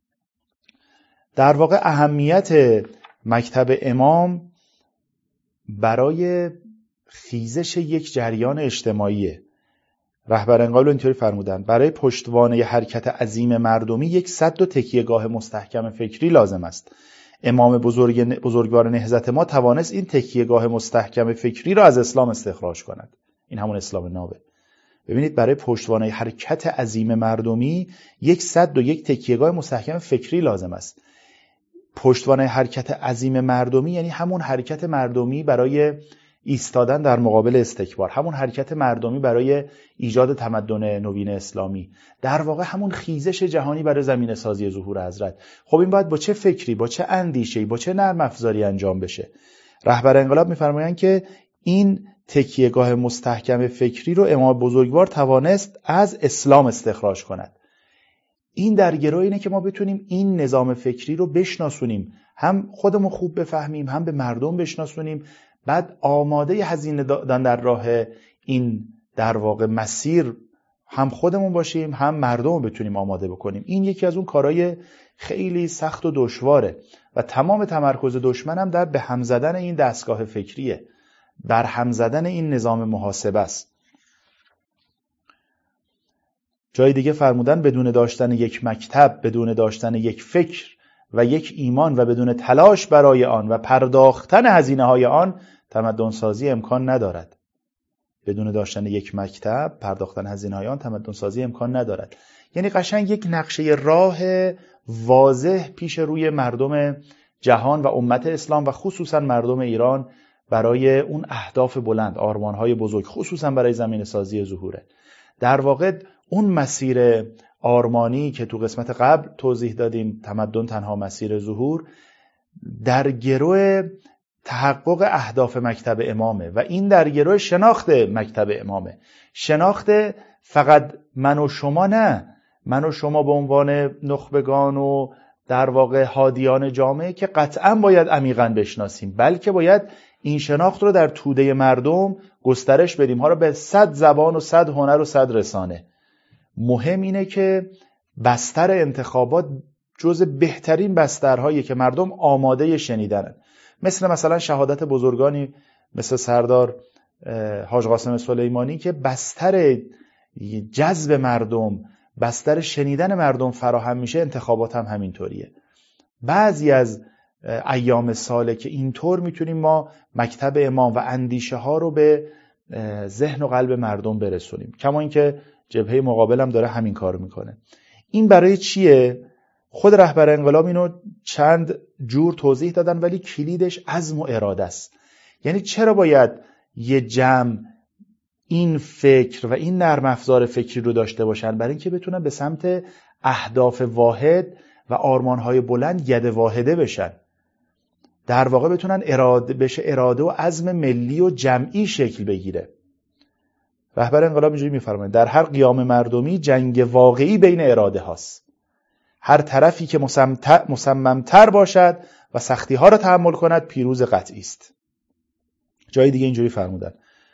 در واقع اهمیت مکتب امام برای خیزش یک جریان اجتماعیه. رهبر انقلاب اینطوری فرمودن: برای پشتوانه حرکت عظیم مردمی یک سد و تکیهگاه مستحکم فکری لازم است. امام بزرگ بزرگوار نهضت ما توانست این تکیهگاه مستحکم فکری را از اسلام استخراج کند. این همون اسلام نابه. ببینید، برای پشتوانه حرکت عظیم مردمی یک سد و یک تکیهگاه مستحکم فکری لازم است. پشتوانه حرکت عظیم مردمی یعنی همون حرکت مردمی برای ایستادن در مقابل استکبار، همون حرکت مردمی برای ایجاد تمدن نوین اسلامی، در واقع همون خیزش جهانی برای زمینه سازی ظهور حضرت. خب این باید با چه فکری، با چه اندیشه‌ای، با چه نرم افزاری انجام بشه؟ رهبر انقلاب می‌فرمایند که این تکیهگاه مستحکم فکری رو امام بزرگوار توانست از اسلام استخراج کند. این در گرو اینه که ما بتونیم این نظام فکری رو بشناسونیم، هم خودمون خوب بفهمیم، هم به مردم بشناسونیم، بعد آماده هزینه دادن در راه این در واقع مسیر هم خودمون باشیم، هم مردم رو بتونیم آماده بکنیم. این یکی از اون کارهای خیلی سخت و دشواره و تمام تمرکز دشمن هم در به هم زدن این دستگاه فکریه، بر هم زدن این نظام محاسبه است. جای دیگه فرمودن بدون داشتن یک مکتب، بدون داشتن یک فکر و یک ایمان و بدون تلاش برای آن و پرداختن هزینه های آن، تمدن سازی امکان ندارد. بدون داشتن یک مکتب، پرداختن هزینه های آن، تمدن سازی امکان ندارد. یعنی قشنگ یک نقشه راه واضح پیش روی مردم جهان و امت اسلام و خصوصا مردم ایران برای اون اهداف بلند، آرمان‌های بزرگ، خصوصا برای زمینه سازی ظهوره. در واقع اون مسیر آرمانی که تو قسمت قبل توضیح دادیم، تمدن تنها مسیر ظهور، در گروه تحقق اهداف مکتب امامه و این در گروه شناخت مکتب امامه. شناخت فقط من و شما نه، من و شما به عنوان نخبگان و در واقع هادیان جامعه که قطعا باید عمیقاً بشناسیم، بلکه باید این شناخت رو در توده مردم گسترش بدیم، ها رو به صد زبان و صد هنر و صد رسانه. مهم اینه که بستر انتخابات جز بهترین بسترهایی که مردم آماده شنیدنن، مثل مثلا شهادت بزرگانی مثل سردار حاج قاسم سلیمانی که بستر جذب مردم، بستر شنیدن مردم فراهم میشه. انتخابات هم همینطوریه. بعضی از ایام ساله که اینطور میتونیم ما مکتب امام و اندیشه ها رو به ذهن و قلب مردم برسونیم، کما اینکه جبهه مقابل هم داره همین کار میکنه. این برای چیه؟ خود رهبر انقلاب اینو چند جور توضیح دادن، ولی کلیدش عزم و اراده است. یعنی چرا باید یه جمع این فکر و این نرم افزار فکری رو داشته باشن؟ برای اینکه بتونن به سمت اهداف واحد و آرمانهای بلند ید واحده بشن، در واقع بتونن اراده بشه، اراده و عزم ملی و جمعی شکل بگیره. رهبر انقلاب اینجوری میفرماید در هر قیام مردمی جنگ واقعی بین اراده هاست. هر طرفی که مصممتر باشد و سختی ها را تحمل کند پیروز قطعی است. جای دیگه اینجوری فرمودن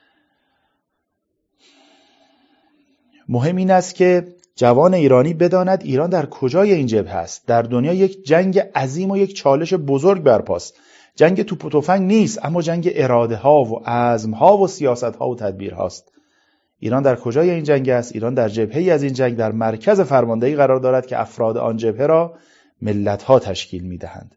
مهم این است که جوان ایرانی بداند ایران در کجای این جبهه است. در دنیا یک جنگ عظیم و یک چالش بزرگ برپاست. جنگ توپ و تفنگ نیست، اما جنگ اراده ها و عزم ها و سیاست ها و تدبیر هاست. ایران در کجای این جنگ است؟ ایران در جبهه‌ای از این جنگ در مرکز فرماندهی قرار دارد که افراد آن جبهه را ملت ها تشکیل می‌دهند.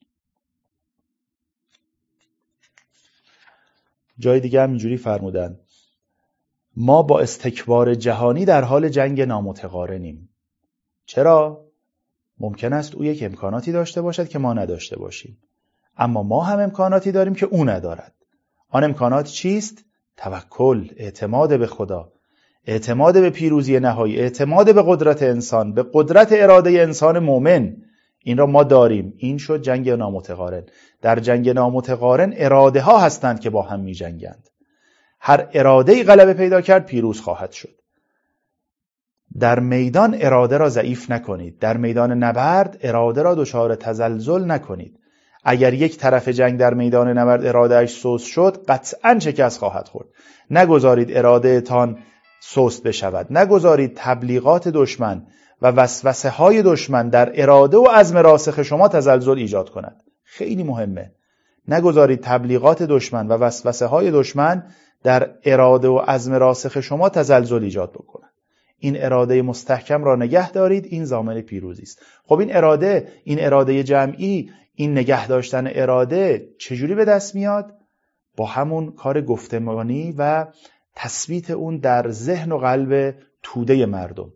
جای دیگه هم اینجوری فرمودن ما با استکبار جهانی در حال جنگ نامتقارنیم. چرا؟ ممکن است او یک امکاناتی داشته باشد که ما نداشته باشیم، اما ما هم امکاناتی داریم که او ندارد. آن امکانات چیست؟ توکل، اعتماد به خدا، اعتماد به پیروزی نهایی، اعتماد به قدرت انسان، به قدرت اراده انسان مؤمن. این را ما داریم. این شد جنگ نامتقارن. در جنگ نامتقارن اراده ها هستند که با هم می جنگند. هر اراده‌ای غلبه پیدا کرد پیروز خواهد شد. در میدان اراده را ضعیف نکنید. در میدان نبرد اراده را دچار تزلزل نکنید. اگر یک طرف جنگ در میدان نبرد ارادهش سست شد قطعاً شکست خواهد خورد. نگذارید اراده تان سست بشود. نگذارید تبلیغات دشمن و وسوسه های دشمن در اراده و عزم راسخ شما تزلزل ایجاد کند. خیلی مهمه. نگذارید تبلیغات دشمن و وسوسه های دشمن در اراده و عزم راسخ شما تزلزل ایجاد بکنند. این اراده مستحکم را نگه دارید. این ضامن پیروزی است. خب این اراده، این اراده جمعی، این نگه داشتن اراده چجوری به دست میاد؟ با همون کار گفتمانی و تثبیت اون در ذهن و قلب توده مردم.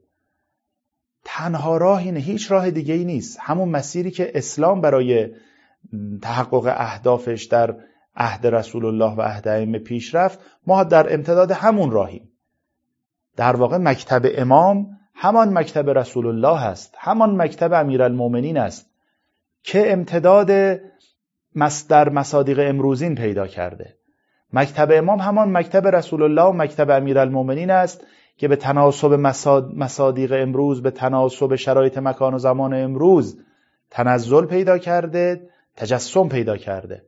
تنها راه اینه، هیچ راه دیگه ای نیست. همون مسیری که اسلام برای تحقق اهدافش در عهد رسول الله و عهد ائمه پیش رفت، ما در امتداد همون راهیم. در واقع مکتب امام همان مکتب رسول الله است، همان مکتب امیرالمومنین است که امتداد در مصادیق امروزین پیدا کرده. مکتب امام همان مکتب رسول الله و مکتب امیرالمومنین است که به تناسب مصادیق امروز، به تناسب شرایط مکان و زمان امروز تنزل پیدا کرده، تجسم پیدا کرده.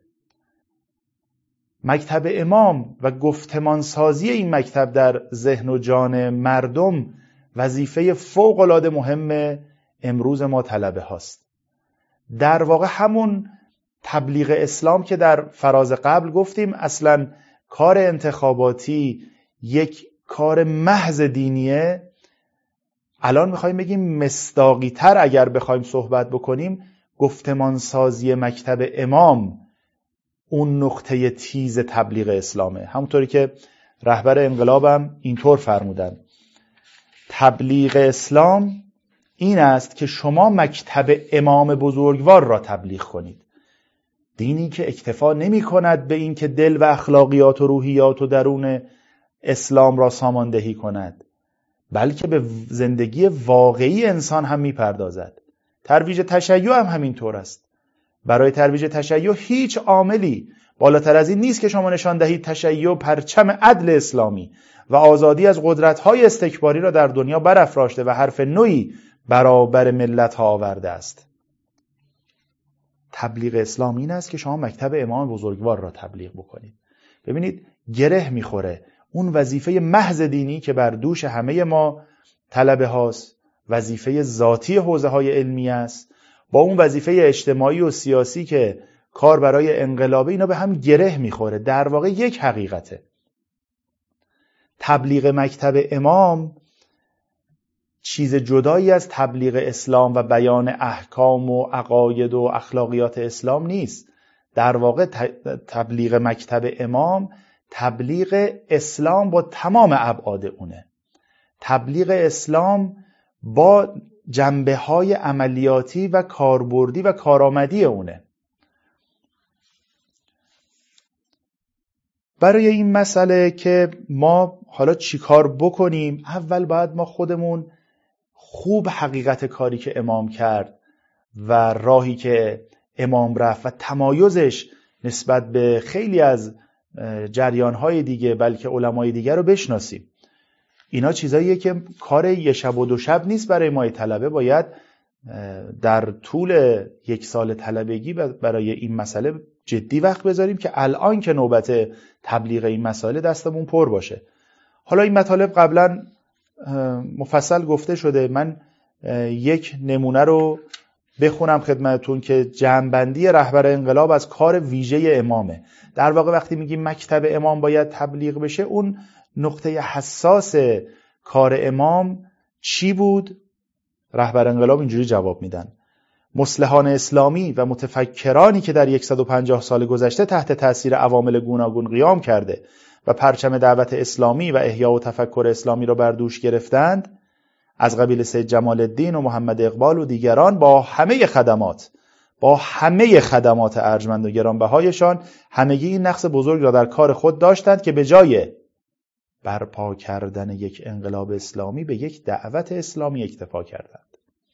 مکتب امام و گفتمانسازی این مکتب در ذهن و جان مردم وظیفه فوق‌العاده مهم امروز ما طلبه هاست. در واقع همون تبلیغ اسلام که در فراز قبل گفتیم اصلا کار انتخاباتی یک کار محض دینیه، الان میخوایم بگیم مصداقی تر اگر بخوایم صحبت بکنیم، گفتمانسازی مکتب امام اون نقطه تیز تبلیغ اسلامه. همونطوری که رهبر انقلابم اینطور فرمودن تبلیغ اسلام این است که شما مکتب امام بزرگوار را تبلیغ کنید. دینی که اکتفا نمی کند به این که دل و اخلاقیات و روحیات و درون اسلام را ساماندهی کند، بلکه به زندگی واقعی انسان هم میپردازد. ترویج تشیع هم همینطور است. برای ترویج تشیع هیچ عاملی بالاتر از این نیست که شما نشان دهید تشیع پرچم عدل اسلامی و آزادی از قدرت‌های استکباری را در دنیا برافراشته و حرف نوعی برابر ملت‌ها آورده است. تبلیغ اسلام این است که شما مکتب امام بزرگوار را تبلیغ بکنید. ببینید گره میخوره اون وظیفه محض دینی که بر دوش همه ما طلبه هاست، وظیفه ذاتی حوزه های علمی است، با اون وظیفه اجتماعی و سیاسی که کار برای انقلابه، اینا به هم گره میخوره. در واقع یک حقیقته. تبلیغ مکتب امام چیز جدایی از تبلیغ اسلام و بیان احکام و عقاید و اخلاقیات اسلام نیست. در واقع تبلیغ مکتب امام تبلیغ اسلام با تمام ابعاد اونه. تبلیغ اسلام با جنبه های عملیاتی و کاربردی و کارآمدی اونه. برای این مسئله که ما حالا چی کار بکنیم، اول باید ما خودمون خوب حقیقت کاری که امام کرد و راهی که امام رفت و تمایزش نسبت به خیلی از جریان‌های دیگه بلکه علمای دیگه رو بشناسیم. اینا چیزاییه که کار یه شب و دو شب نیست. برای ما طلبه باید در طول یک سال طلبگی برای این مسئله جدی وقت بذاریم که الان که نوبت تبلیغ این مسائل دستمون پر باشه. حالا این مطالب قبلا مفصل گفته شده. من یک نمونه رو بخونم خدمتتون که جمع‌بندی رهبر انقلاب از کار ویژه امامه. در واقع وقتی میگیم مکتب امام باید تبلیغ بشه، اون نقطه حساس کار امام چی بود؟ رهبر انقلاب اینجوری جواب میدن: مصلحان اسلامی و متفکرانی که در صد و پنجاه سال گذشته تحت تأثیر عوامل گوناگون قیام کرده و پرچم دعوت اسلامی و احیا و تفکر اسلامی را بر دوش گرفتند، از قبیل سید جمال الدین و محمد اقبال و دیگران، با همه خدمات با همه خدمات ارجمند و گرانبهایشان همگی این نقص بزرگ را در کار خود داشتند که به جای برپا کردن یک انقلاب اسلامی به یک دعوت اسلامی اکتفا کردند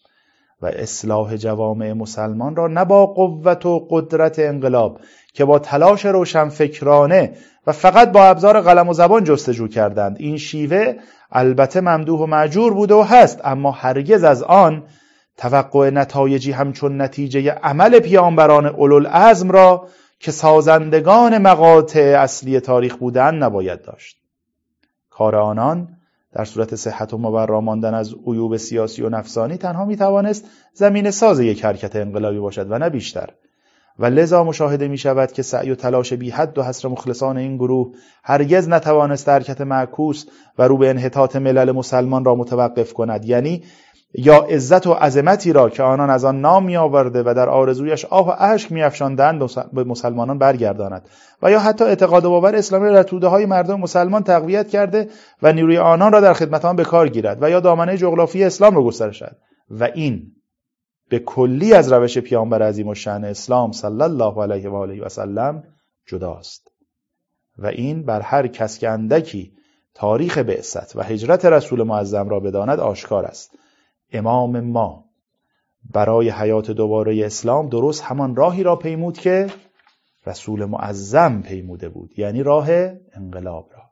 و اصلاح جوامع مسلمان را نه با قوت و قدرت انقلاب که با تلاش روشنفکرانه و فقط با ابزار قلم و زبان جستجو کردند. این شیوه البته ممدوح و مأجور بوده و هست، اما هرگز از آن توقع نتایجی همچون نتیجه عمل پیامبران اولوالعزم را که سازندگان مقاطع اصلی تاریخ بودند نباید داشت. کار آنان در صورت صحت و مبرا ماندن از عیوب سیاسی و نفسانی تنها میتوانست زمین ساز یک حرکت انقلابی باشد و نه بیشتر، و لذا مشاهده می شود که سعی و تلاش بی حد و حصر مخلصان این گروه هرگز نتوانست حرکت معکوس و رو به انحطاط ملل مسلمان را متوقف کند، یعنی یا عزت و عظمتی را که آنان از آن نام می آورده و در آرزویش آه و اشک می افشاندند به مسلمانان برگرداند، و یا حتی اعتقاد و باور اسلامی را در توده های مردم مسلمان تقویت کرده و نیروی آنان را در خدمت آن به کار گیرد و یا دامنه جغرافی اسلام را گسترش دهد. و این به کلی از روش پیامبر عظیم الشأن اسلام صلی الله علیه و آله و سلم جداست. و این بر هر کس که اندکی تاریخ بعثت و هجرت رسول معظم را بداند آشکار است. امام ما برای حیات دوباره اسلام درست همان راهی را پیمود که رسول معظم پیموده بود، یعنی راه انقلاب را.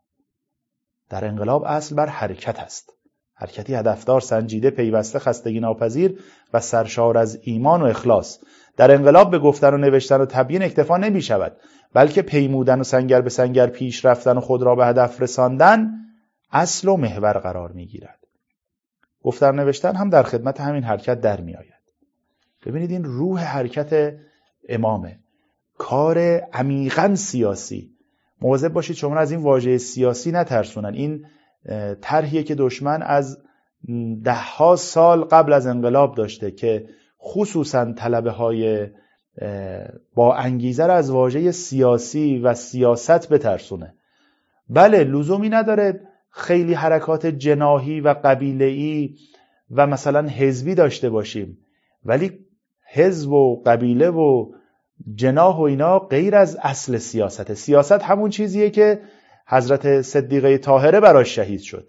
در انقلاب اصل بر حرکت است، حرکتی هدفدار، سنجیده، پیوسته، خستگی ناپذیر و سرشار از ایمان و اخلاص. در انقلاب به گفتن و نوشتن و تبیین اکتفا نمی شود، بلکه پیمودن و سنگر به سنگر پیش رفتن و خود را به هدف رساندن اصل و محور قرار می گیرد. گفتن و نوشتن هم در خدمت همین حرکت در می آید. ببینید این روح حرکت امامه، کار عمیقاً سیاسی. مواظب باشید شما از این واژه سیاسی نترسونن. این طرحیه که دشمن از ده ها سال قبل از انقلاب داشته که خصوصاً طلبه های با انگیزه را از واژه سیاسی و سیاست بترسونه. بله لزومی نداره خیلی حرکات جناحی و قبیله‌ای و مثلا حزبی داشته باشیم، ولی حزب و قبیله و جناح و اینا غیر از اصل سیاست. سیاست همون چیزیه که حضرت صدیقه طاهره براش شهید شد.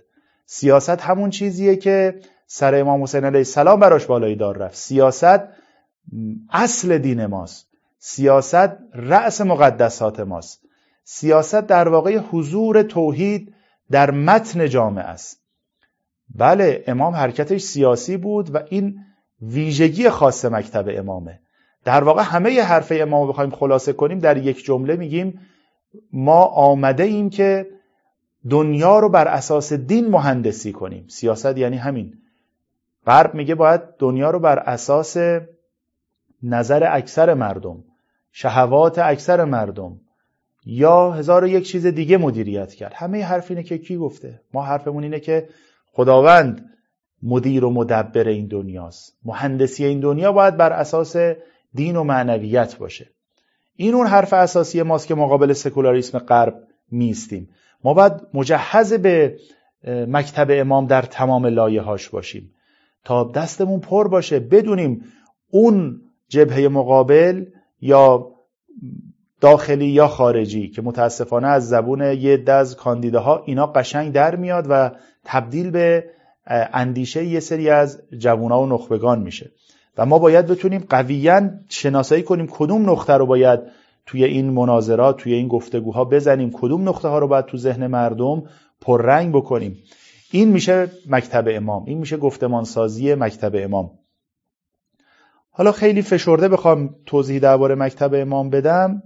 سیاست همون چیزیه که سر امام حسین علیه السلام براش بالای دار رفت. سیاست اصل دین ماست. سیاست رأس مقدسات ماست. سیاست در واقع حضور توحید در متن جامعه است. بله امام حرکتش سیاسی بود و این ویژگی خاص مکتب امامه. در واقع همه ی حرف امام رو بخوایم خلاصه کنیم در یک جمله میگیم ما آمده ایم که دنیا رو بر اساس دین مهندسی کنیم. سیاست یعنی همین. غرب میگه باید دنیا رو بر اساس نظر اکثر مردم، شهوات اکثر مردم یا هزار و یک چیز دیگه مدیریت کرد. همه حرف اینه که کی گفته؟ ما حرفمون اینه که خداوند مدیر و مدبر این دنیاست. مهندسی این دنیا باید بر اساس دین و معنویت باشه. این اون حرف اساسی ماست که مقابل سکولاریسم غرب میستیم. ما باید مجهز به مکتب امام در تمام لایه‌هاش باشیم تا دستمون پر باشه، بدونیم اون جبهه مقابل یا داخلی یا خارجی که متاسفانه از زبون یه عده از کاندیداها اینا قشنگ در میاد و تبدیل به اندیشه یه سری از جوونا و نخبگان میشه و ما باید بتونیم قویاً شناسایی کنیم کدوم نقطه رو باید توی این مناظرات، توی این گفتگوها بزنیم، کدوم نقطه ها رو باید تو ذهن مردم پررنگ بکنیم. این میشه مکتب امام، این میشه گفتمانسازی مکتب امام. حالا خیلی فشرده بخوام توضیح درباره مکتب امام بدم،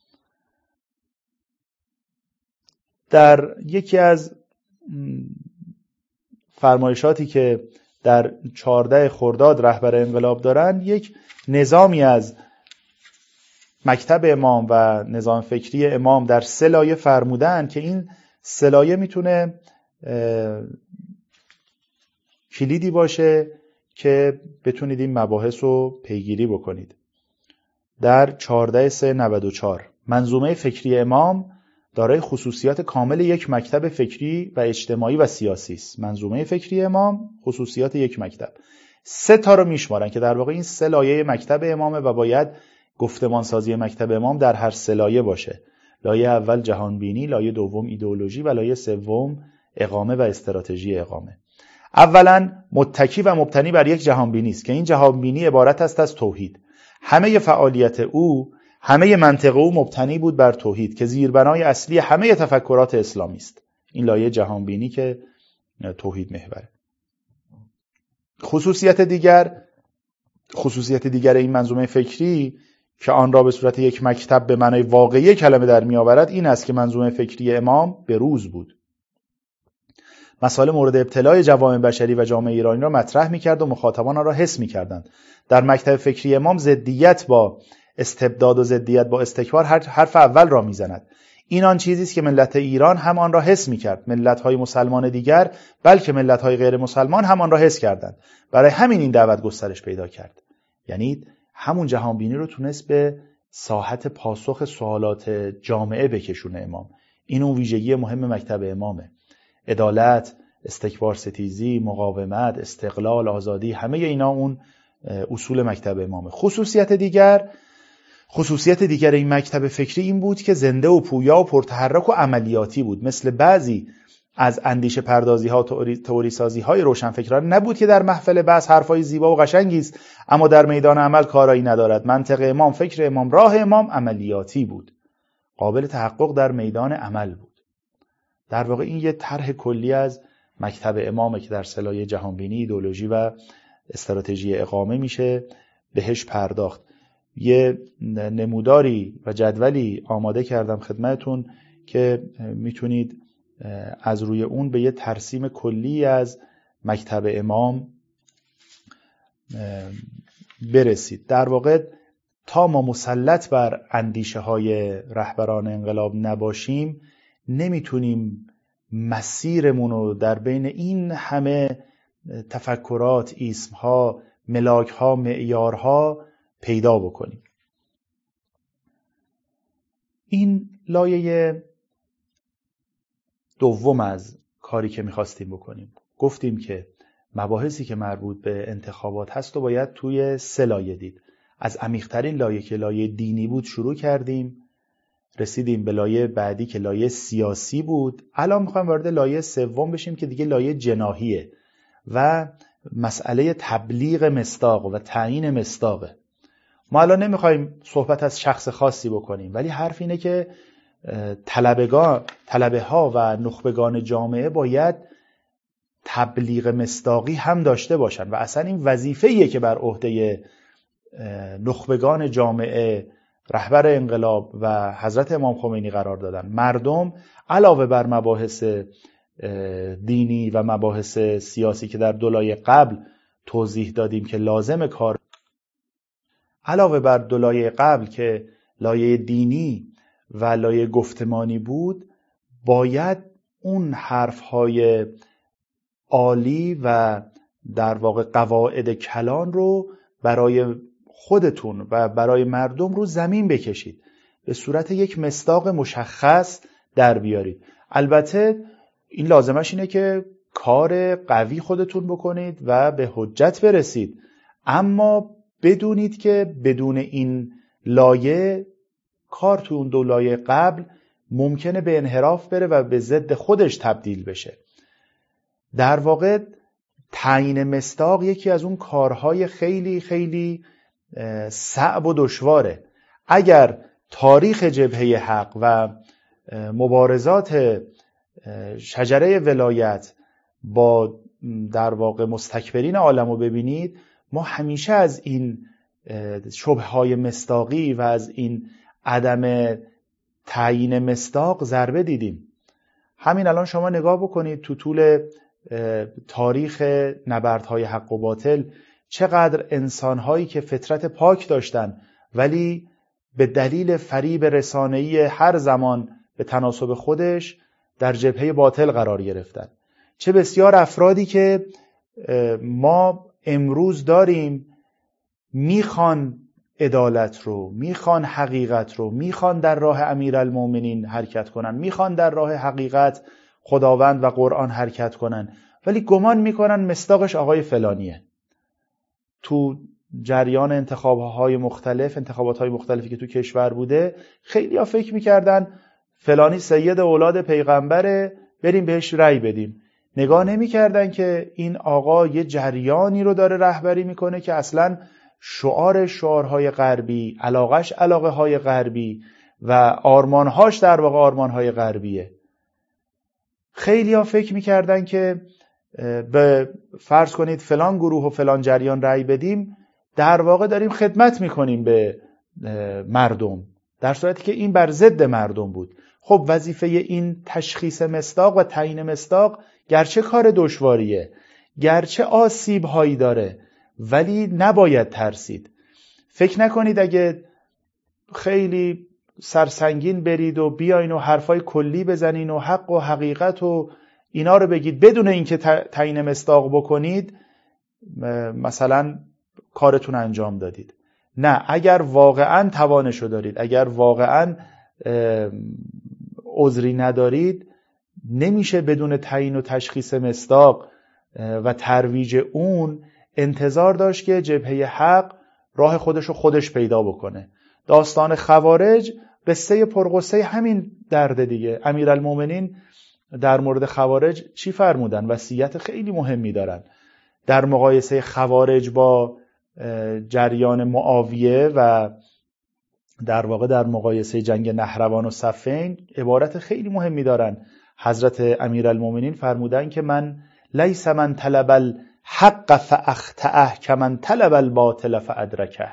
در یکی از فرمایشاتی که در چهارده خرداد رهبر انقلاب دارن، یک نظامی از مکتب امام و نظام فکری امام در سه لایه فرمودن که این سه لایه میتونه کلیدی باشه که بتونید این مباحث رو پیگیری بکنید. در چهارده سه نود و چهار منظومه فکری امام دارای خصوصیات کامل یک مکتب فکری و اجتماعی و سیاسی است. منظومه فکری امام خصوصیات یک مکتب سه تا رو میشمارن که در واقع این سه لایه مکتب امامه و باید گفتمان سازی مکتب امام در هر سه لایه باشه. لایه اول جهانبینی، لایه دوم ایدئولوژی و لایه سوم اقامه و استراتژی اقامه. اولا متکی و مبتنی بر یک جهانبینی است که این جهانبینی عبارت است از توحید. همه فعالیت او، همه منطق او مبتنی بود بر توحید که زیربنای اصلی همه تفکرات اسلامی است. این لایه جهانبینی که توحید محوره. خصوصیت دیگر خصوصیت دیگر این منظومه فکری که آن را به صورت یک مکتب به معنای واقعی کلمه در می آورد این است که منظومه فکری امام به روز بود. مسائل مورد ابتلای جوامع بشری و جامعه ایرانی را مطرح می‌کرد و مخاطبان آن را حس می‌کردند. در مکتب فکری امام ضدیت با استبداد و ضدیت با استکبار حرف اول را می‌زند. این آن چیزی است که ملت ایران هم آن را حس می‌کرد. ملت‌های مسلمان دیگر بلکه ملت‌های غیر مسلمان هم آن را حس کردند. برای همین این دعوت گسترش پیدا کرد. یعنی همون جهانبینی رو تونست به ساحت پاسخ سوالات جامعه بکشونه امام. این اون ویژگی مهم مکتب امامه. عدالت، استکبار ستیزی، مقاومت، استقلال، آزادی، همه اینا اون اصول مکتب امامه. خصوصیت دیگر خصوصیت دیگر این مکتب فکری این بود که زنده و پویا و پرتحرک و عملیاتی بود. مثل بعضی از اندیشه پردازی ها و تئوری سازی های روشنفکران نبود که در محفل بحث حرفای زیبا و قشنگی است اما در میدان عمل کارایی ندارد. منطق امام، فکر امام، راه امام عملیاتی بود، قابل تحقق در میدان عمل بود. در واقع این یه طرح کلی از مکتب امامه که در سلایه جهانبینی، ایدئولوژی و استراتژی اقامه میشه بهش پرداخت. یه نموداری و جدولی آماده کردم خدمتون که میتونید از روی اون به یه ترسیم کلی از مکتب امام برسید. در واقع تا ما مسلط بر اندیشه های رهبران انقلاب نباشیم نمیتونیم مسیرمون رو در بین این همه تفکرات، اسمها، ملاکها، معیارها پیدا بکنیم. این لایه دوم از کاری که میخواستیم بکنیم. گفتیم که مباحثی که مربوط به انتخابات هست و باید توی سه لایه دید. از عمیق‌ترین لایه که لایه دینی بود شروع کردیم رسیدیم به لایه بعدی که لایه سیاسی بود. الان میخوایم وارد لایه سوم بشیم که دیگه لایه جناحیه و مسئله تبلیغ مصداق و تعیین مصداقه. ما الان نمیخوایم صحبت از شخص خاصی بکنیم، ولی حرف اینه که طلبگان، طلبه ها و نخبگان جامعه باید تبلیغ مصداقی هم داشته باشن و اصلا این وظیفه‌ایه که بر عهده نخبگان جامعه، رهبر انقلاب و حضرت امام خمینی قرار دادن. مردم علاوه بر مباحث دینی و مباحث سیاسی که در دو لایه قبل توضیح دادیم که لازم کار، علاوه بر دو لایه قبل که لایه دینی و لایه گفتمانی بود، باید اون حرفهای عالی و در واقع قواعد کلان رو برای خودتون و برای مردم رو زمین بکشید، به صورت یک مصداق مشخص در بیارید. البته این لازمش اینه که کار قوی خودتون بکنید و به حجت برسید، اما بدونید که بدون این لایه کار تو اون دو لایه قبل ممکنه به انحراف بره و به ضد خودش تبدیل بشه. در واقع تعیین مصداق یکی از اون کارهای خیلی خیلی صعب و دشواره. اگر تاریخ جبهه حق و مبارزات شجره ولایت با در واقع مستکبرین عالم رو ببینید، ما همیشه از این شبههای مصداقی و از این عدم تعیین مصداق ضربه دیدیم. همین الان شما نگاه بکنید تو طول تاریخ نبردهای حق و باطل چقدر انسانهایی که فطرت پاک داشتن ولی به دلیل فریب رسانه‌ای هر زمان به تناسب خودش در جبهه باطل قرار گرفتن. چه بسیار افرادی که ما امروز داریم میخوان عدالت رو، میخوان حقیقت رو، میخوان در راه امیرالمومنین حرکت کنن، میخوان در راه حقیقت، خداوند و قرآن حرکت کنن، ولی گمان میکنن مصداقش آقای فلانیه. تو جریان انتخابهای مختلف، انتخاباتهای مختلفی که تو کشور بوده، خیلی ها فکر میکردن فلانی سید اولاد پیغمبره، بریم بهش رأی بدیم. نگاه نمیکردن که این آقا یه جریانی رو داره رهبری میکنه که اصلاً شعار شعارهای غربی، علاقش علاقه های غربی و آرمانهاش در واقع آرمانهای غربیه. خیلی ها فکر میکردن که به فرض کنید فلان گروه و فلان جریان رأی بدیم، در واقع داریم خدمت میکنیم به مردم، در صورتی که این بر ضد مردم بود. خب وظیفه این تشخیص مصداق و تعیین مصداق گرچه کار دشواریه، گرچه آسیب هایی داره، ولی نباید ترسید. فکر نکنید اگه خیلی سرسنگین برید و بیاین و حرفای کلی بزنین و حق و حقیقت و اینا رو بگید بدون اینکه تعیین مصداق بکنید، مثلا کارتون انجام دادید. نه، اگر واقعا توانشو دارید، اگر واقعا عذری ندارید، نمیشه بدون تعیین و تشخیص مصداق و ترویج اون انتظار داشت که جبهه حق راه خودشو خودش پیدا بکنه. داستان خوارج قصه پرقصه همین درد دیگه. امیرالمومنین در مورد خوارج چی فرمودن؟ وصیت خیلی مهمی دارن. در مقایسه خوارج با جریان معاویه و در واقع در مقایسه جنگ نهروان و صفین عبارت خیلی مهمی دارن. حضرت امیرالمومنین فرمودن که من لیس من طلب الحق فاخطأه کمن طلب الباطل فادرکه.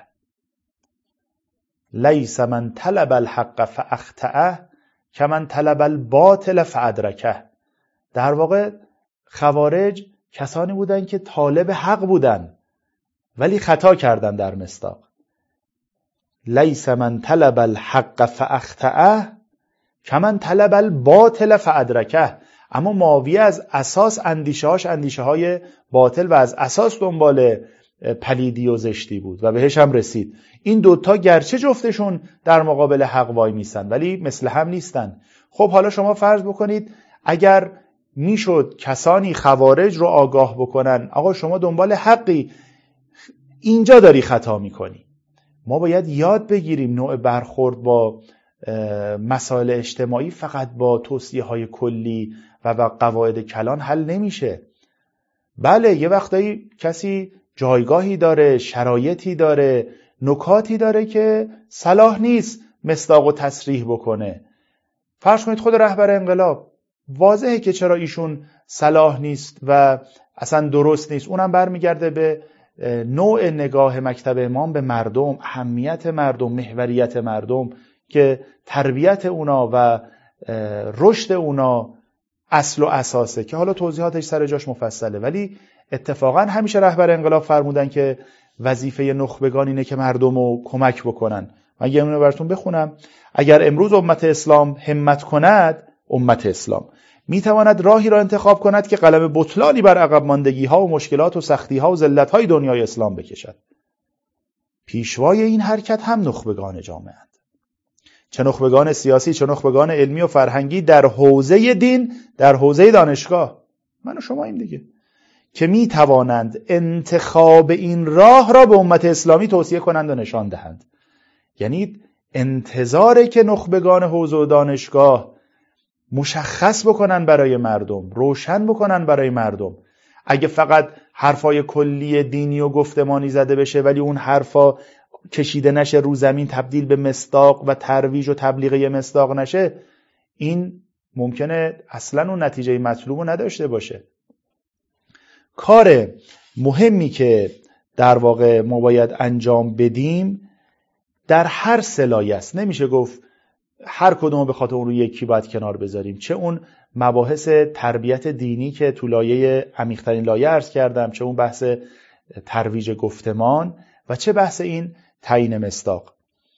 لیس من طلب الحق فاخطأه کمن طلب الباطل فادرکه. در واقع خوارج کسانی بودن که طالب حق بودن ولی خطا کردن در مصداق. لیس من طلب الحق فاخطأه کمن طلب الباطل فادرکه. اما معاویه از اساس اندیشه‌هاش اندیشه های باطل و از اساس دنبال پلیدی و زشتی بود و بهش هم رسید. این دوتا گرچه جفتشون در مقابل حق وای میستن ولی مثل هم نیستن. خب حالا شما فرض بکنید اگر میشد کسانی خوارج رو آگاه بکنن، آقا شما دنبال حقی، اینجا داری خطا میکنی. ما باید یاد بگیریم نوع برخورد با مسائل اجتماعی فقط با توصیه های کلی و با قواعد کلان حل نمیشه. بله یه وقتایی کسی جایگاهی داره، شرایطی داره، نکاتی داره که صلاح نیست مصداق و تصریح بکنه. فرض کنید خود رهبر انقلاب واضحه که چرا ایشون صلاح نیست و اصلا درست نیست. اونم برمیگرده به نوع نگاه مکتب امام به مردم، اهمیت مردم، محوریت مردم که تربیت اونا و رشد اونا اصل و اساسه که حالا توضیحاتش سر جاش مفصله. ولی اتفاقا همیشه رهبر انقلاب فرمودن که وظیفه نخبگان اینه که مردم رو کمک بکنن. من یه نمونه براتون بخونم. اگر امروز امت اسلام همت کند، امت اسلام میتواند راهی را انتخاب کند که قلم بطلانی بر عقب ماندگی ها و مشکلات و سختی ها و ذلت های دنیای اسلام بکشد. پیشوای این حرکت هم نخبگان جامعه اند، چه نخبگان سیاسی، چه نخبگان علمی و فرهنگی در حوزه دین، در حوزه دانشگاه، من و شما این دیگه، که می توانند انتخاب این راه را به امت اسلامی توصیه کنند و نشان دهند. یعنی انتظاره که نخبگان حوزه و دانشگاه مشخص بکنن برای مردم، روشن بکنن برای مردم. اگه فقط حرفای کلی دینی و گفتمانی زده بشه ولی اون حرفا کشیده نشه رو زمین، تبدیل به مصداق و ترویج و تبلیغ مصداق نشه، این ممکنه اصلا اون نتیجه مطلوب رو نداشته باشه. کار مهمی که در واقع ما باید انجام بدیم در هر سلایه است. نمیشه گفت هر کدوم به خاطر اون رو یکی باید کنار بذاریم، چه اون مباحث تربیت دینی که تو لایه عمیق‌ترین لایه عرض کردم، چه اون بحث ترویج گفتمان و چه بحث این تعیین مصداق.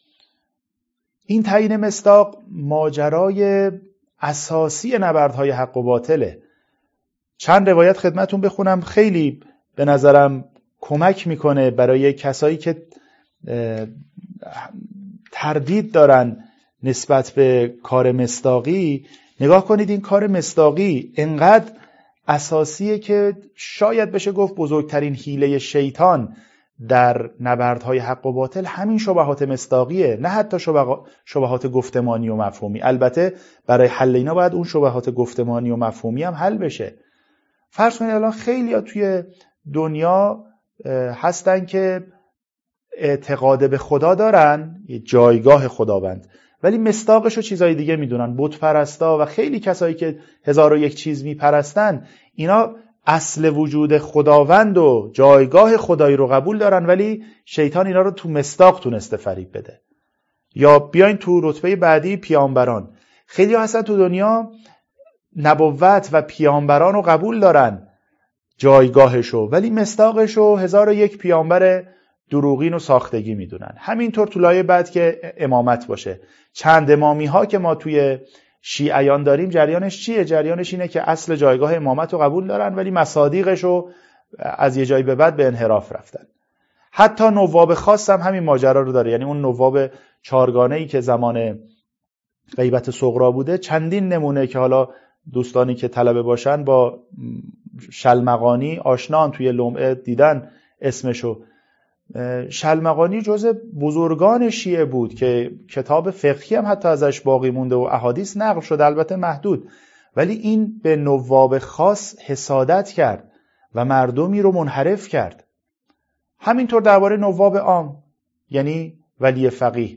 این تعیین مصداق ماجرای اساسی نبردهای حق و باطله. چند روایت خدمتون بخونم، خیلی به نظرم کمک میکنه برای کسایی که تردید دارن نسبت به کار مصداقی. نگاه کنید این کار مصداقی انقدر اساسیه که شاید بشه گفت بزرگترین حیله شیطان در نبردهای حق و باطل همین شبهات مصداقیه، نه حتی شبهات گفتمانی و مفهومی. البته برای حل اینا باید اون شبهات گفتمانی و مفهومی هم حل بشه. فرض کنید الان خیلی ها توی دنیا هستن که اعتقاد به خدا دارن، یه جایگاه خداوند، ولی مصداقش رو چیزای دیگه میدونن. بت پرستا و خیلی کسایی که هزار و یک چیز میپرستن، اینا اصل وجود خداوند و جایگاه خدایی رو قبول دارن، ولی شیطان اینا رو تو مصداق تونسته فریب بده. یا بیاین تو رتبه بعدی پیامبران، خیلی ها هستن تو دنیا نبوت و پیامبران رو قبول دارن جایگاهشو، ولی مصداقشو هزار و یک پیامبر دروغین و ساختگی میدونن. همینطور تو لایه بعد که امامت باشه، چند امامی ها که ما توی شیعیان داریم، جریانش چیه؟ جریانش اینه که اصل جایگاه امامت رو قبول دارن ولی مصادیقش رو از یه جایی به بعد به انحراف رفتن. حتی نواب خاص هم همین ماجرا رو داره. یعنی اون نواب چارگانه‌ای که زمان غیبت صغرا بوده، چندین نمونه که حالا دوستانی که طلبه باشن با شلمغانی آشنان توی لمعه دیدن اسمشو. شلمغانی جز بزرگان شیعه بود که کتاب فقهی هم حتی ازش باقی مونده و احادیث نقل شده، البته محدود، ولی این به نواب خاص حسادت کرد و مردمی رو منحرف کرد. همینطور درباره نواب عام، یعنی ولی فقیه،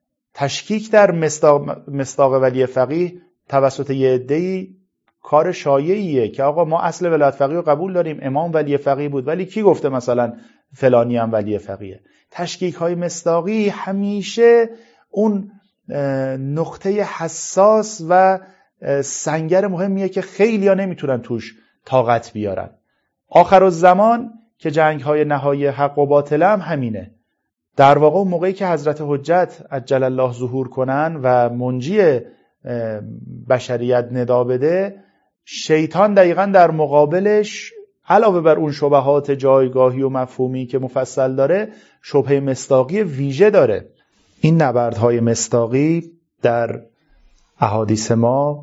تشکیک در مصداق, مصداق ولی فقیه توسط یه عده‌ای کار شایعیه که آقا ما اصل ولایت فقیه رو قبول داریم، امام ولی فقیه بود، ولی کی گفته مثلا فلانی هم ولی فقیه؟ تشکیک های مصداقی همیشه اون نقطه حساس و سنگر مهمیه که خیلی ها نمیتونن توش طاقت بیارن. آخرالزمان که جنگ های نهایی حق و باطل هم همینه. در واقع موقعی که حضرت حجت عجل الله ظهور کنن و منجی بشریت ندا بده، شیطان دقیقاً در مقابلش علاوه بر اون شبهات جایگاهی و مفهومی که مفصل داره، شبهه مصداقی ویژه داره. این نبردهای مصداقی در احادیث ما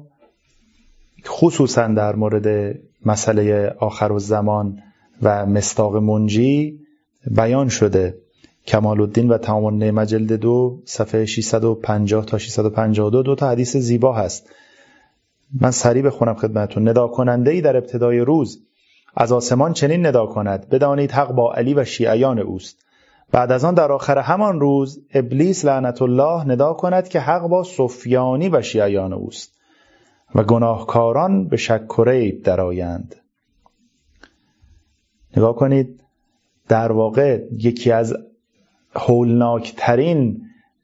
خصوصاً در مورد مسئله آخرالزمان و مصداق منجی بیان شده کمال الدین و تمام النعمه جلد دو صفحه ششصد و پنجاه تا ششصد و پنجاه و دو دو تا حدیث زیبا هست. من سریع بخونم خدمتتون. ندا کننده ای در ابتدای روز از آسمان چنین ندا کند: بدانید حق با علی و شیعیان اوست. بعد از آن در آخر همان روز ابلیس لعنت الله ندا کند که حق با سفیانی و شیعیان اوست و گناهکاران به شک و ریب درآیند. نگاه کنید، در واقع یکی از هولناکترین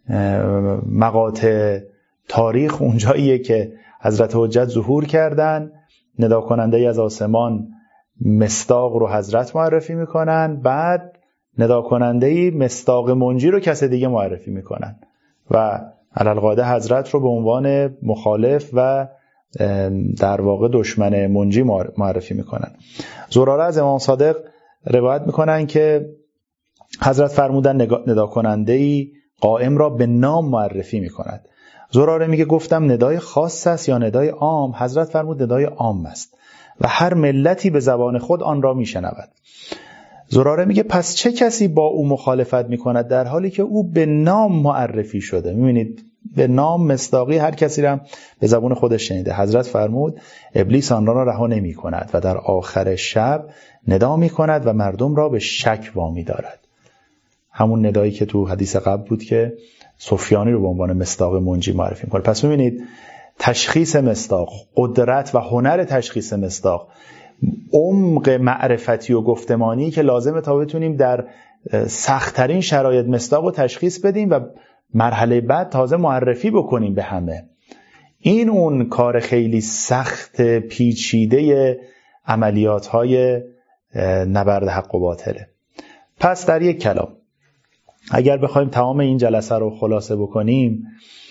مقاطع تاریخ اونجاییه که حضرت حجت ظهور کردن، ندا کننده ای از آسمان مصداق رو حضرت معرفی میکنن، بعد ندا کننده ای مصداق منجی رو کس دیگه معرفی میکنن و علالقاعده حضرت رو به عنوان مخالف و در واقع دشمن منجی معرفی میکنن. زراره از امام صادق روایت میکنن که حضرت فرمودن ندا کننده ای قائم را به نام معرفی میکند. زراره میگه گفتم ندای خاص است یا ندای عام؟ حضرت فرمود ندای عام است و هر ملتی به زبان خود آن را میشنود. زراره میگه پس چه کسی با او مخالفت میکند در حالی که او به نام معرفی شده؟ میبینید به نام مصداقی هر کسی را به زبان خودش شنیده. حضرت فرمود ابلیس آن را رها نمی کند و در آخر شب ندا می کند و مردم را به شک وامی دارد. همون ندایی که تو حدیث قبل بود که سفیانی رو به عنوان مصداق منجی معرفی میکنه. پس میبینید تشخیص مصداق، قدرت و هنر تشخیص مصداق، عمق معرفتی و گفتمانی که لازمه تا بتونیم در سخت‌ترین شرایط مصداق رو تشخیص بدیم و مرحله بعد تازه معرفی بکنیم به همه. این اون کار خیلی سخت پیچیده عملیات‌های نبرد حق و باطله. پس در یک کلام اگر بخوایم تمام این جلسه رو خلاصه بکنیم،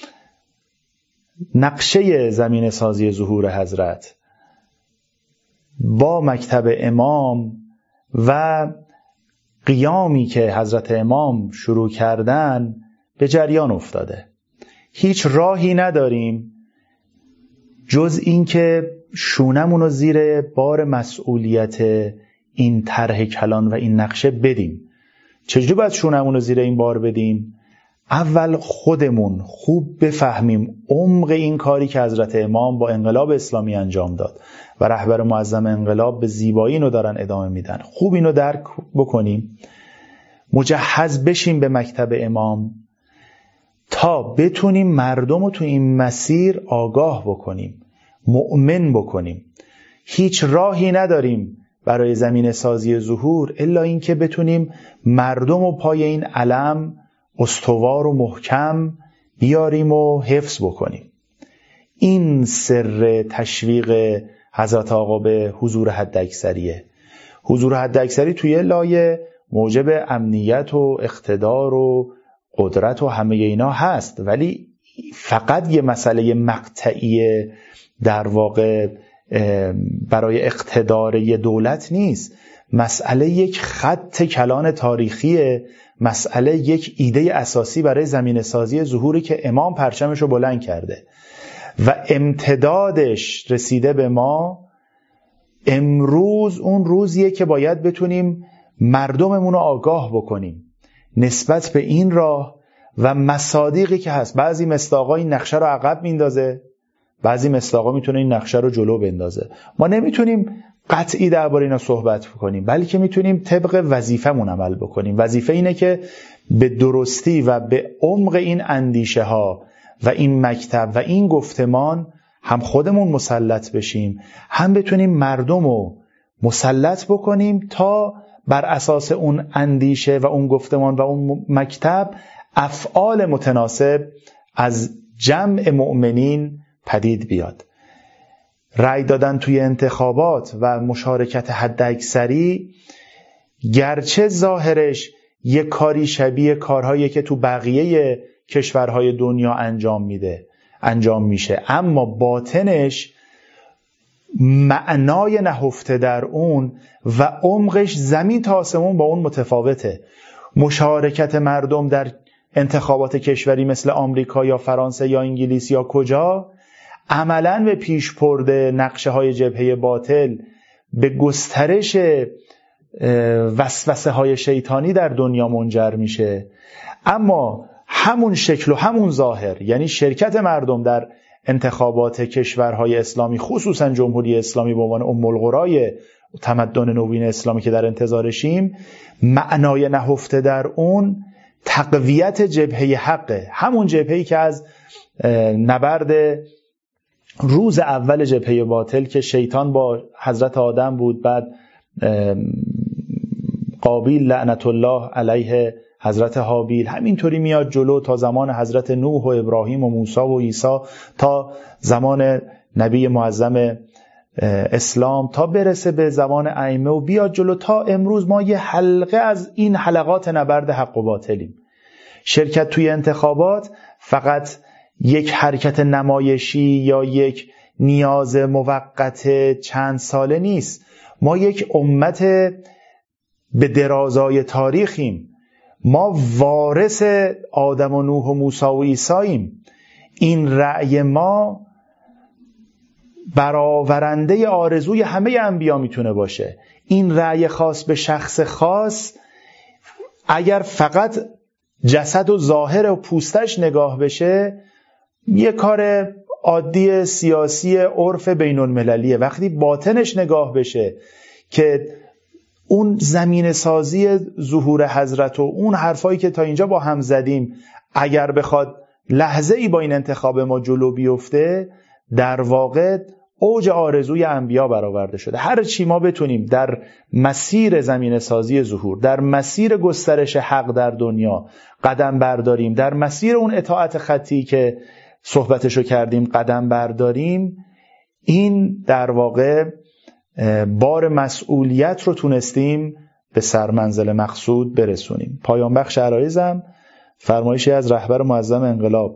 نقشه زمین سازی ظهور حضرت با مکتب امام و قیامی که حضرت امام شروع کردن به جریان افتاده. هیچ راهی نداریم جز این که شونمون رو زیر بار مسئولیت این طرح کلان و این نقشه بدیم. چجوری باید شونمون رو زیر این بار بدیم؟ اول خودمون خوب بفهمیم عمق این کاری که حضرت امام با انقلاب اسلامی انجام داد و رهبر معظم انقلاب به زیبایی اینو دارن ادامه میدن. خوب اینو درک بکنیم، مجهز بشیم به مکتب امام تا بتونیم مردم رو تو این مسیر آگاه بکنیم، مؤمن بکنیم. هیچ راهی نداریم برای زمین سازی ظهور الا این که بتونیم مردم رو پای این علم استوار و محکم بیاریم و حفظ بکنیم. این سر تشویق حضرت آقا به حضور حداکثریه. حضور حداکثری توی لایه موجب امنیت و اقتدار و قدرت و همه اینا هست، ولی فقط یه مسئله مقطعی در واقع برای اقتدار یه دولت نیست. مسئله یک خط کلان تاریخیه، مسئله یک ایده اساسی برای زمین سازی ظهوری که امام پرچمشو بلند کرده و امتدادش رسیده به ما. امروز اون روزیه که باید بتونیم مردممون رو آگاه بکنیم نسبت به این راه و مصادیقی که هست. بعضی مصداقا این نقشه رو عقب میندازه، بعضی مصداقا میتونه این نقشه رو جلو بندازه. ما نمیتونیم قطعی درباره اینا صحبت بکنیم، بلکه میتونیم طبق وظیفمون عمل بکنیم. وظیفه اینه که به درستی و به عمق این اندیشه ها و این مکتب و این گفتمان هم خودمون مسلط بشیم، هم بتونیم مردم رو مسلط بکنیم تا بر اساس اون اندیشه و اون گفتمان و اون مکتب افعال متناسب از جمع مؤمنین پدید بیاد. رأی دادن توی انتخابات و مشارکت حداکثری گرچه ظاهرش یک کاری شبیه کارهایی که تو بقیه کشورهای دنیا انجام میده انجام میشه، اما باطنش معنای نهفته در اون و عمقش زمین تا آسمون با اون متفاوته. مشارکت مردم در انتخابات کشوری مثل آمریکا یا فرانسه یا انگلیس یا کجا عملاً به پیش برده نقشه های جبهه باطل، به گسترش وسوسه های شیطانی در دنیا منجر میشه. اما همون شکل و همون ظاهر، یعنی شرکت مردم در انتخابات کشورهای اسلامی، خصوصا جمهوری اسلامی به عنوان ام القرای تمدن نوین اسلامی که در انتظارشیم، معنای نهفته در اون تقویت جبهه حقه، همون جبهه‌ای که از نبرد روز اول جبهه باطل که شیطان با حضرت آدم بود، بعد قابیل لعنت الله علیه حضرت حابیل، همینطوری میاد جلو تا زمان حضرت نوح و ابراهیم و موسی و عیسی، تا زمان نبی معظم اسلام، تا برسه به زمان ائمه و بیاد جلو تا امروز. ما یه حلقه از این حلقات نبرد حق و باطلیم. شرکت توی انتخابات فقط یک حرکت نمایشی یا یک نیاز موقت چند ساله نیست. ما یک امت به درازای تاریخیم. ما وارث آدم و نوح و موسی و عیساییم. این رأی ما برآورنده آرزوی همه انبیا میتونه باشه. این رأی خاص به شخص خاص اگر فقط جسد و ظاهر و پوستش نگاه بشه، یه کار عادی سیاسی عرف بین المللیه. وقتی باطنش نگاه بشه که اون زمین سازی ظهور حضرت و اون حرفایی که تا اینجا با هم زدیم اگر بخواد لحظه ای با این انتخاب ما جلو بیفته، در واقع اوج آرزوی انبیا برآورده شده. هر چی ما بتونیم در مسیر زمین سازی ظهور، در مسیر گسترش حق در دنیا قدم برداریم، در مسیر اون اطاعت خطی که صحبتشو کردیم قدم برداریم، این در واقع بار مسئولیت رو تونستیم به سرمنزل مقصود برسونیم. پایان بخش عرایزم فرمایشی از رهبر معظم انقلاب: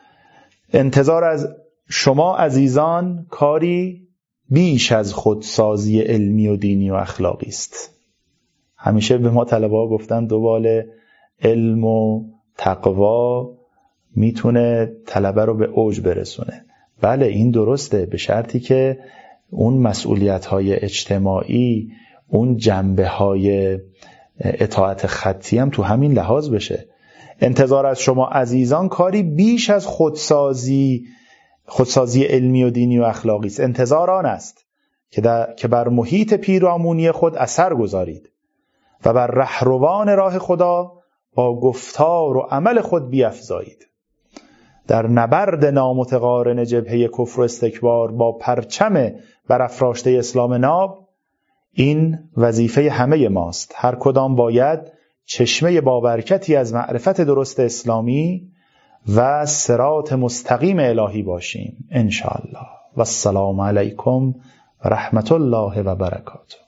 انتظار از شما عزیزان کاری بیش از خودسازی علمی و دینی و اخلاقی است. همیشه به ما طلبه ها گفتن دوبال علم و تقوا میتونه طلبه رو به اوج برسونه. بله این درسته، به شرطی که اون مسئولیت‌های اجتماعی، اون جنبه‌های اطاعت خطی هم تو همین لحاظ بشه. انتظار از شما عزیزان کاری بیش از خودسازی خودسازی علمی و دینی و اخلاقی است. انتظار آن است که, که بر محیط پیرامونی خود اثر گذارید و بر رهروان راه خدا با گفتار و عمل خود بیفزایید. در نبرد نامتقارن جبهه کفر و استکبار با پرچم برافراشته اسلام ناب، این وظیفه همه ماست. هر کدام باید چشمه بابرکتی از معرفت درست اسلامی و صراط مستقیم الهی باشیم انشاءالله. و السلام علیکم و رحمت الله و برکاته.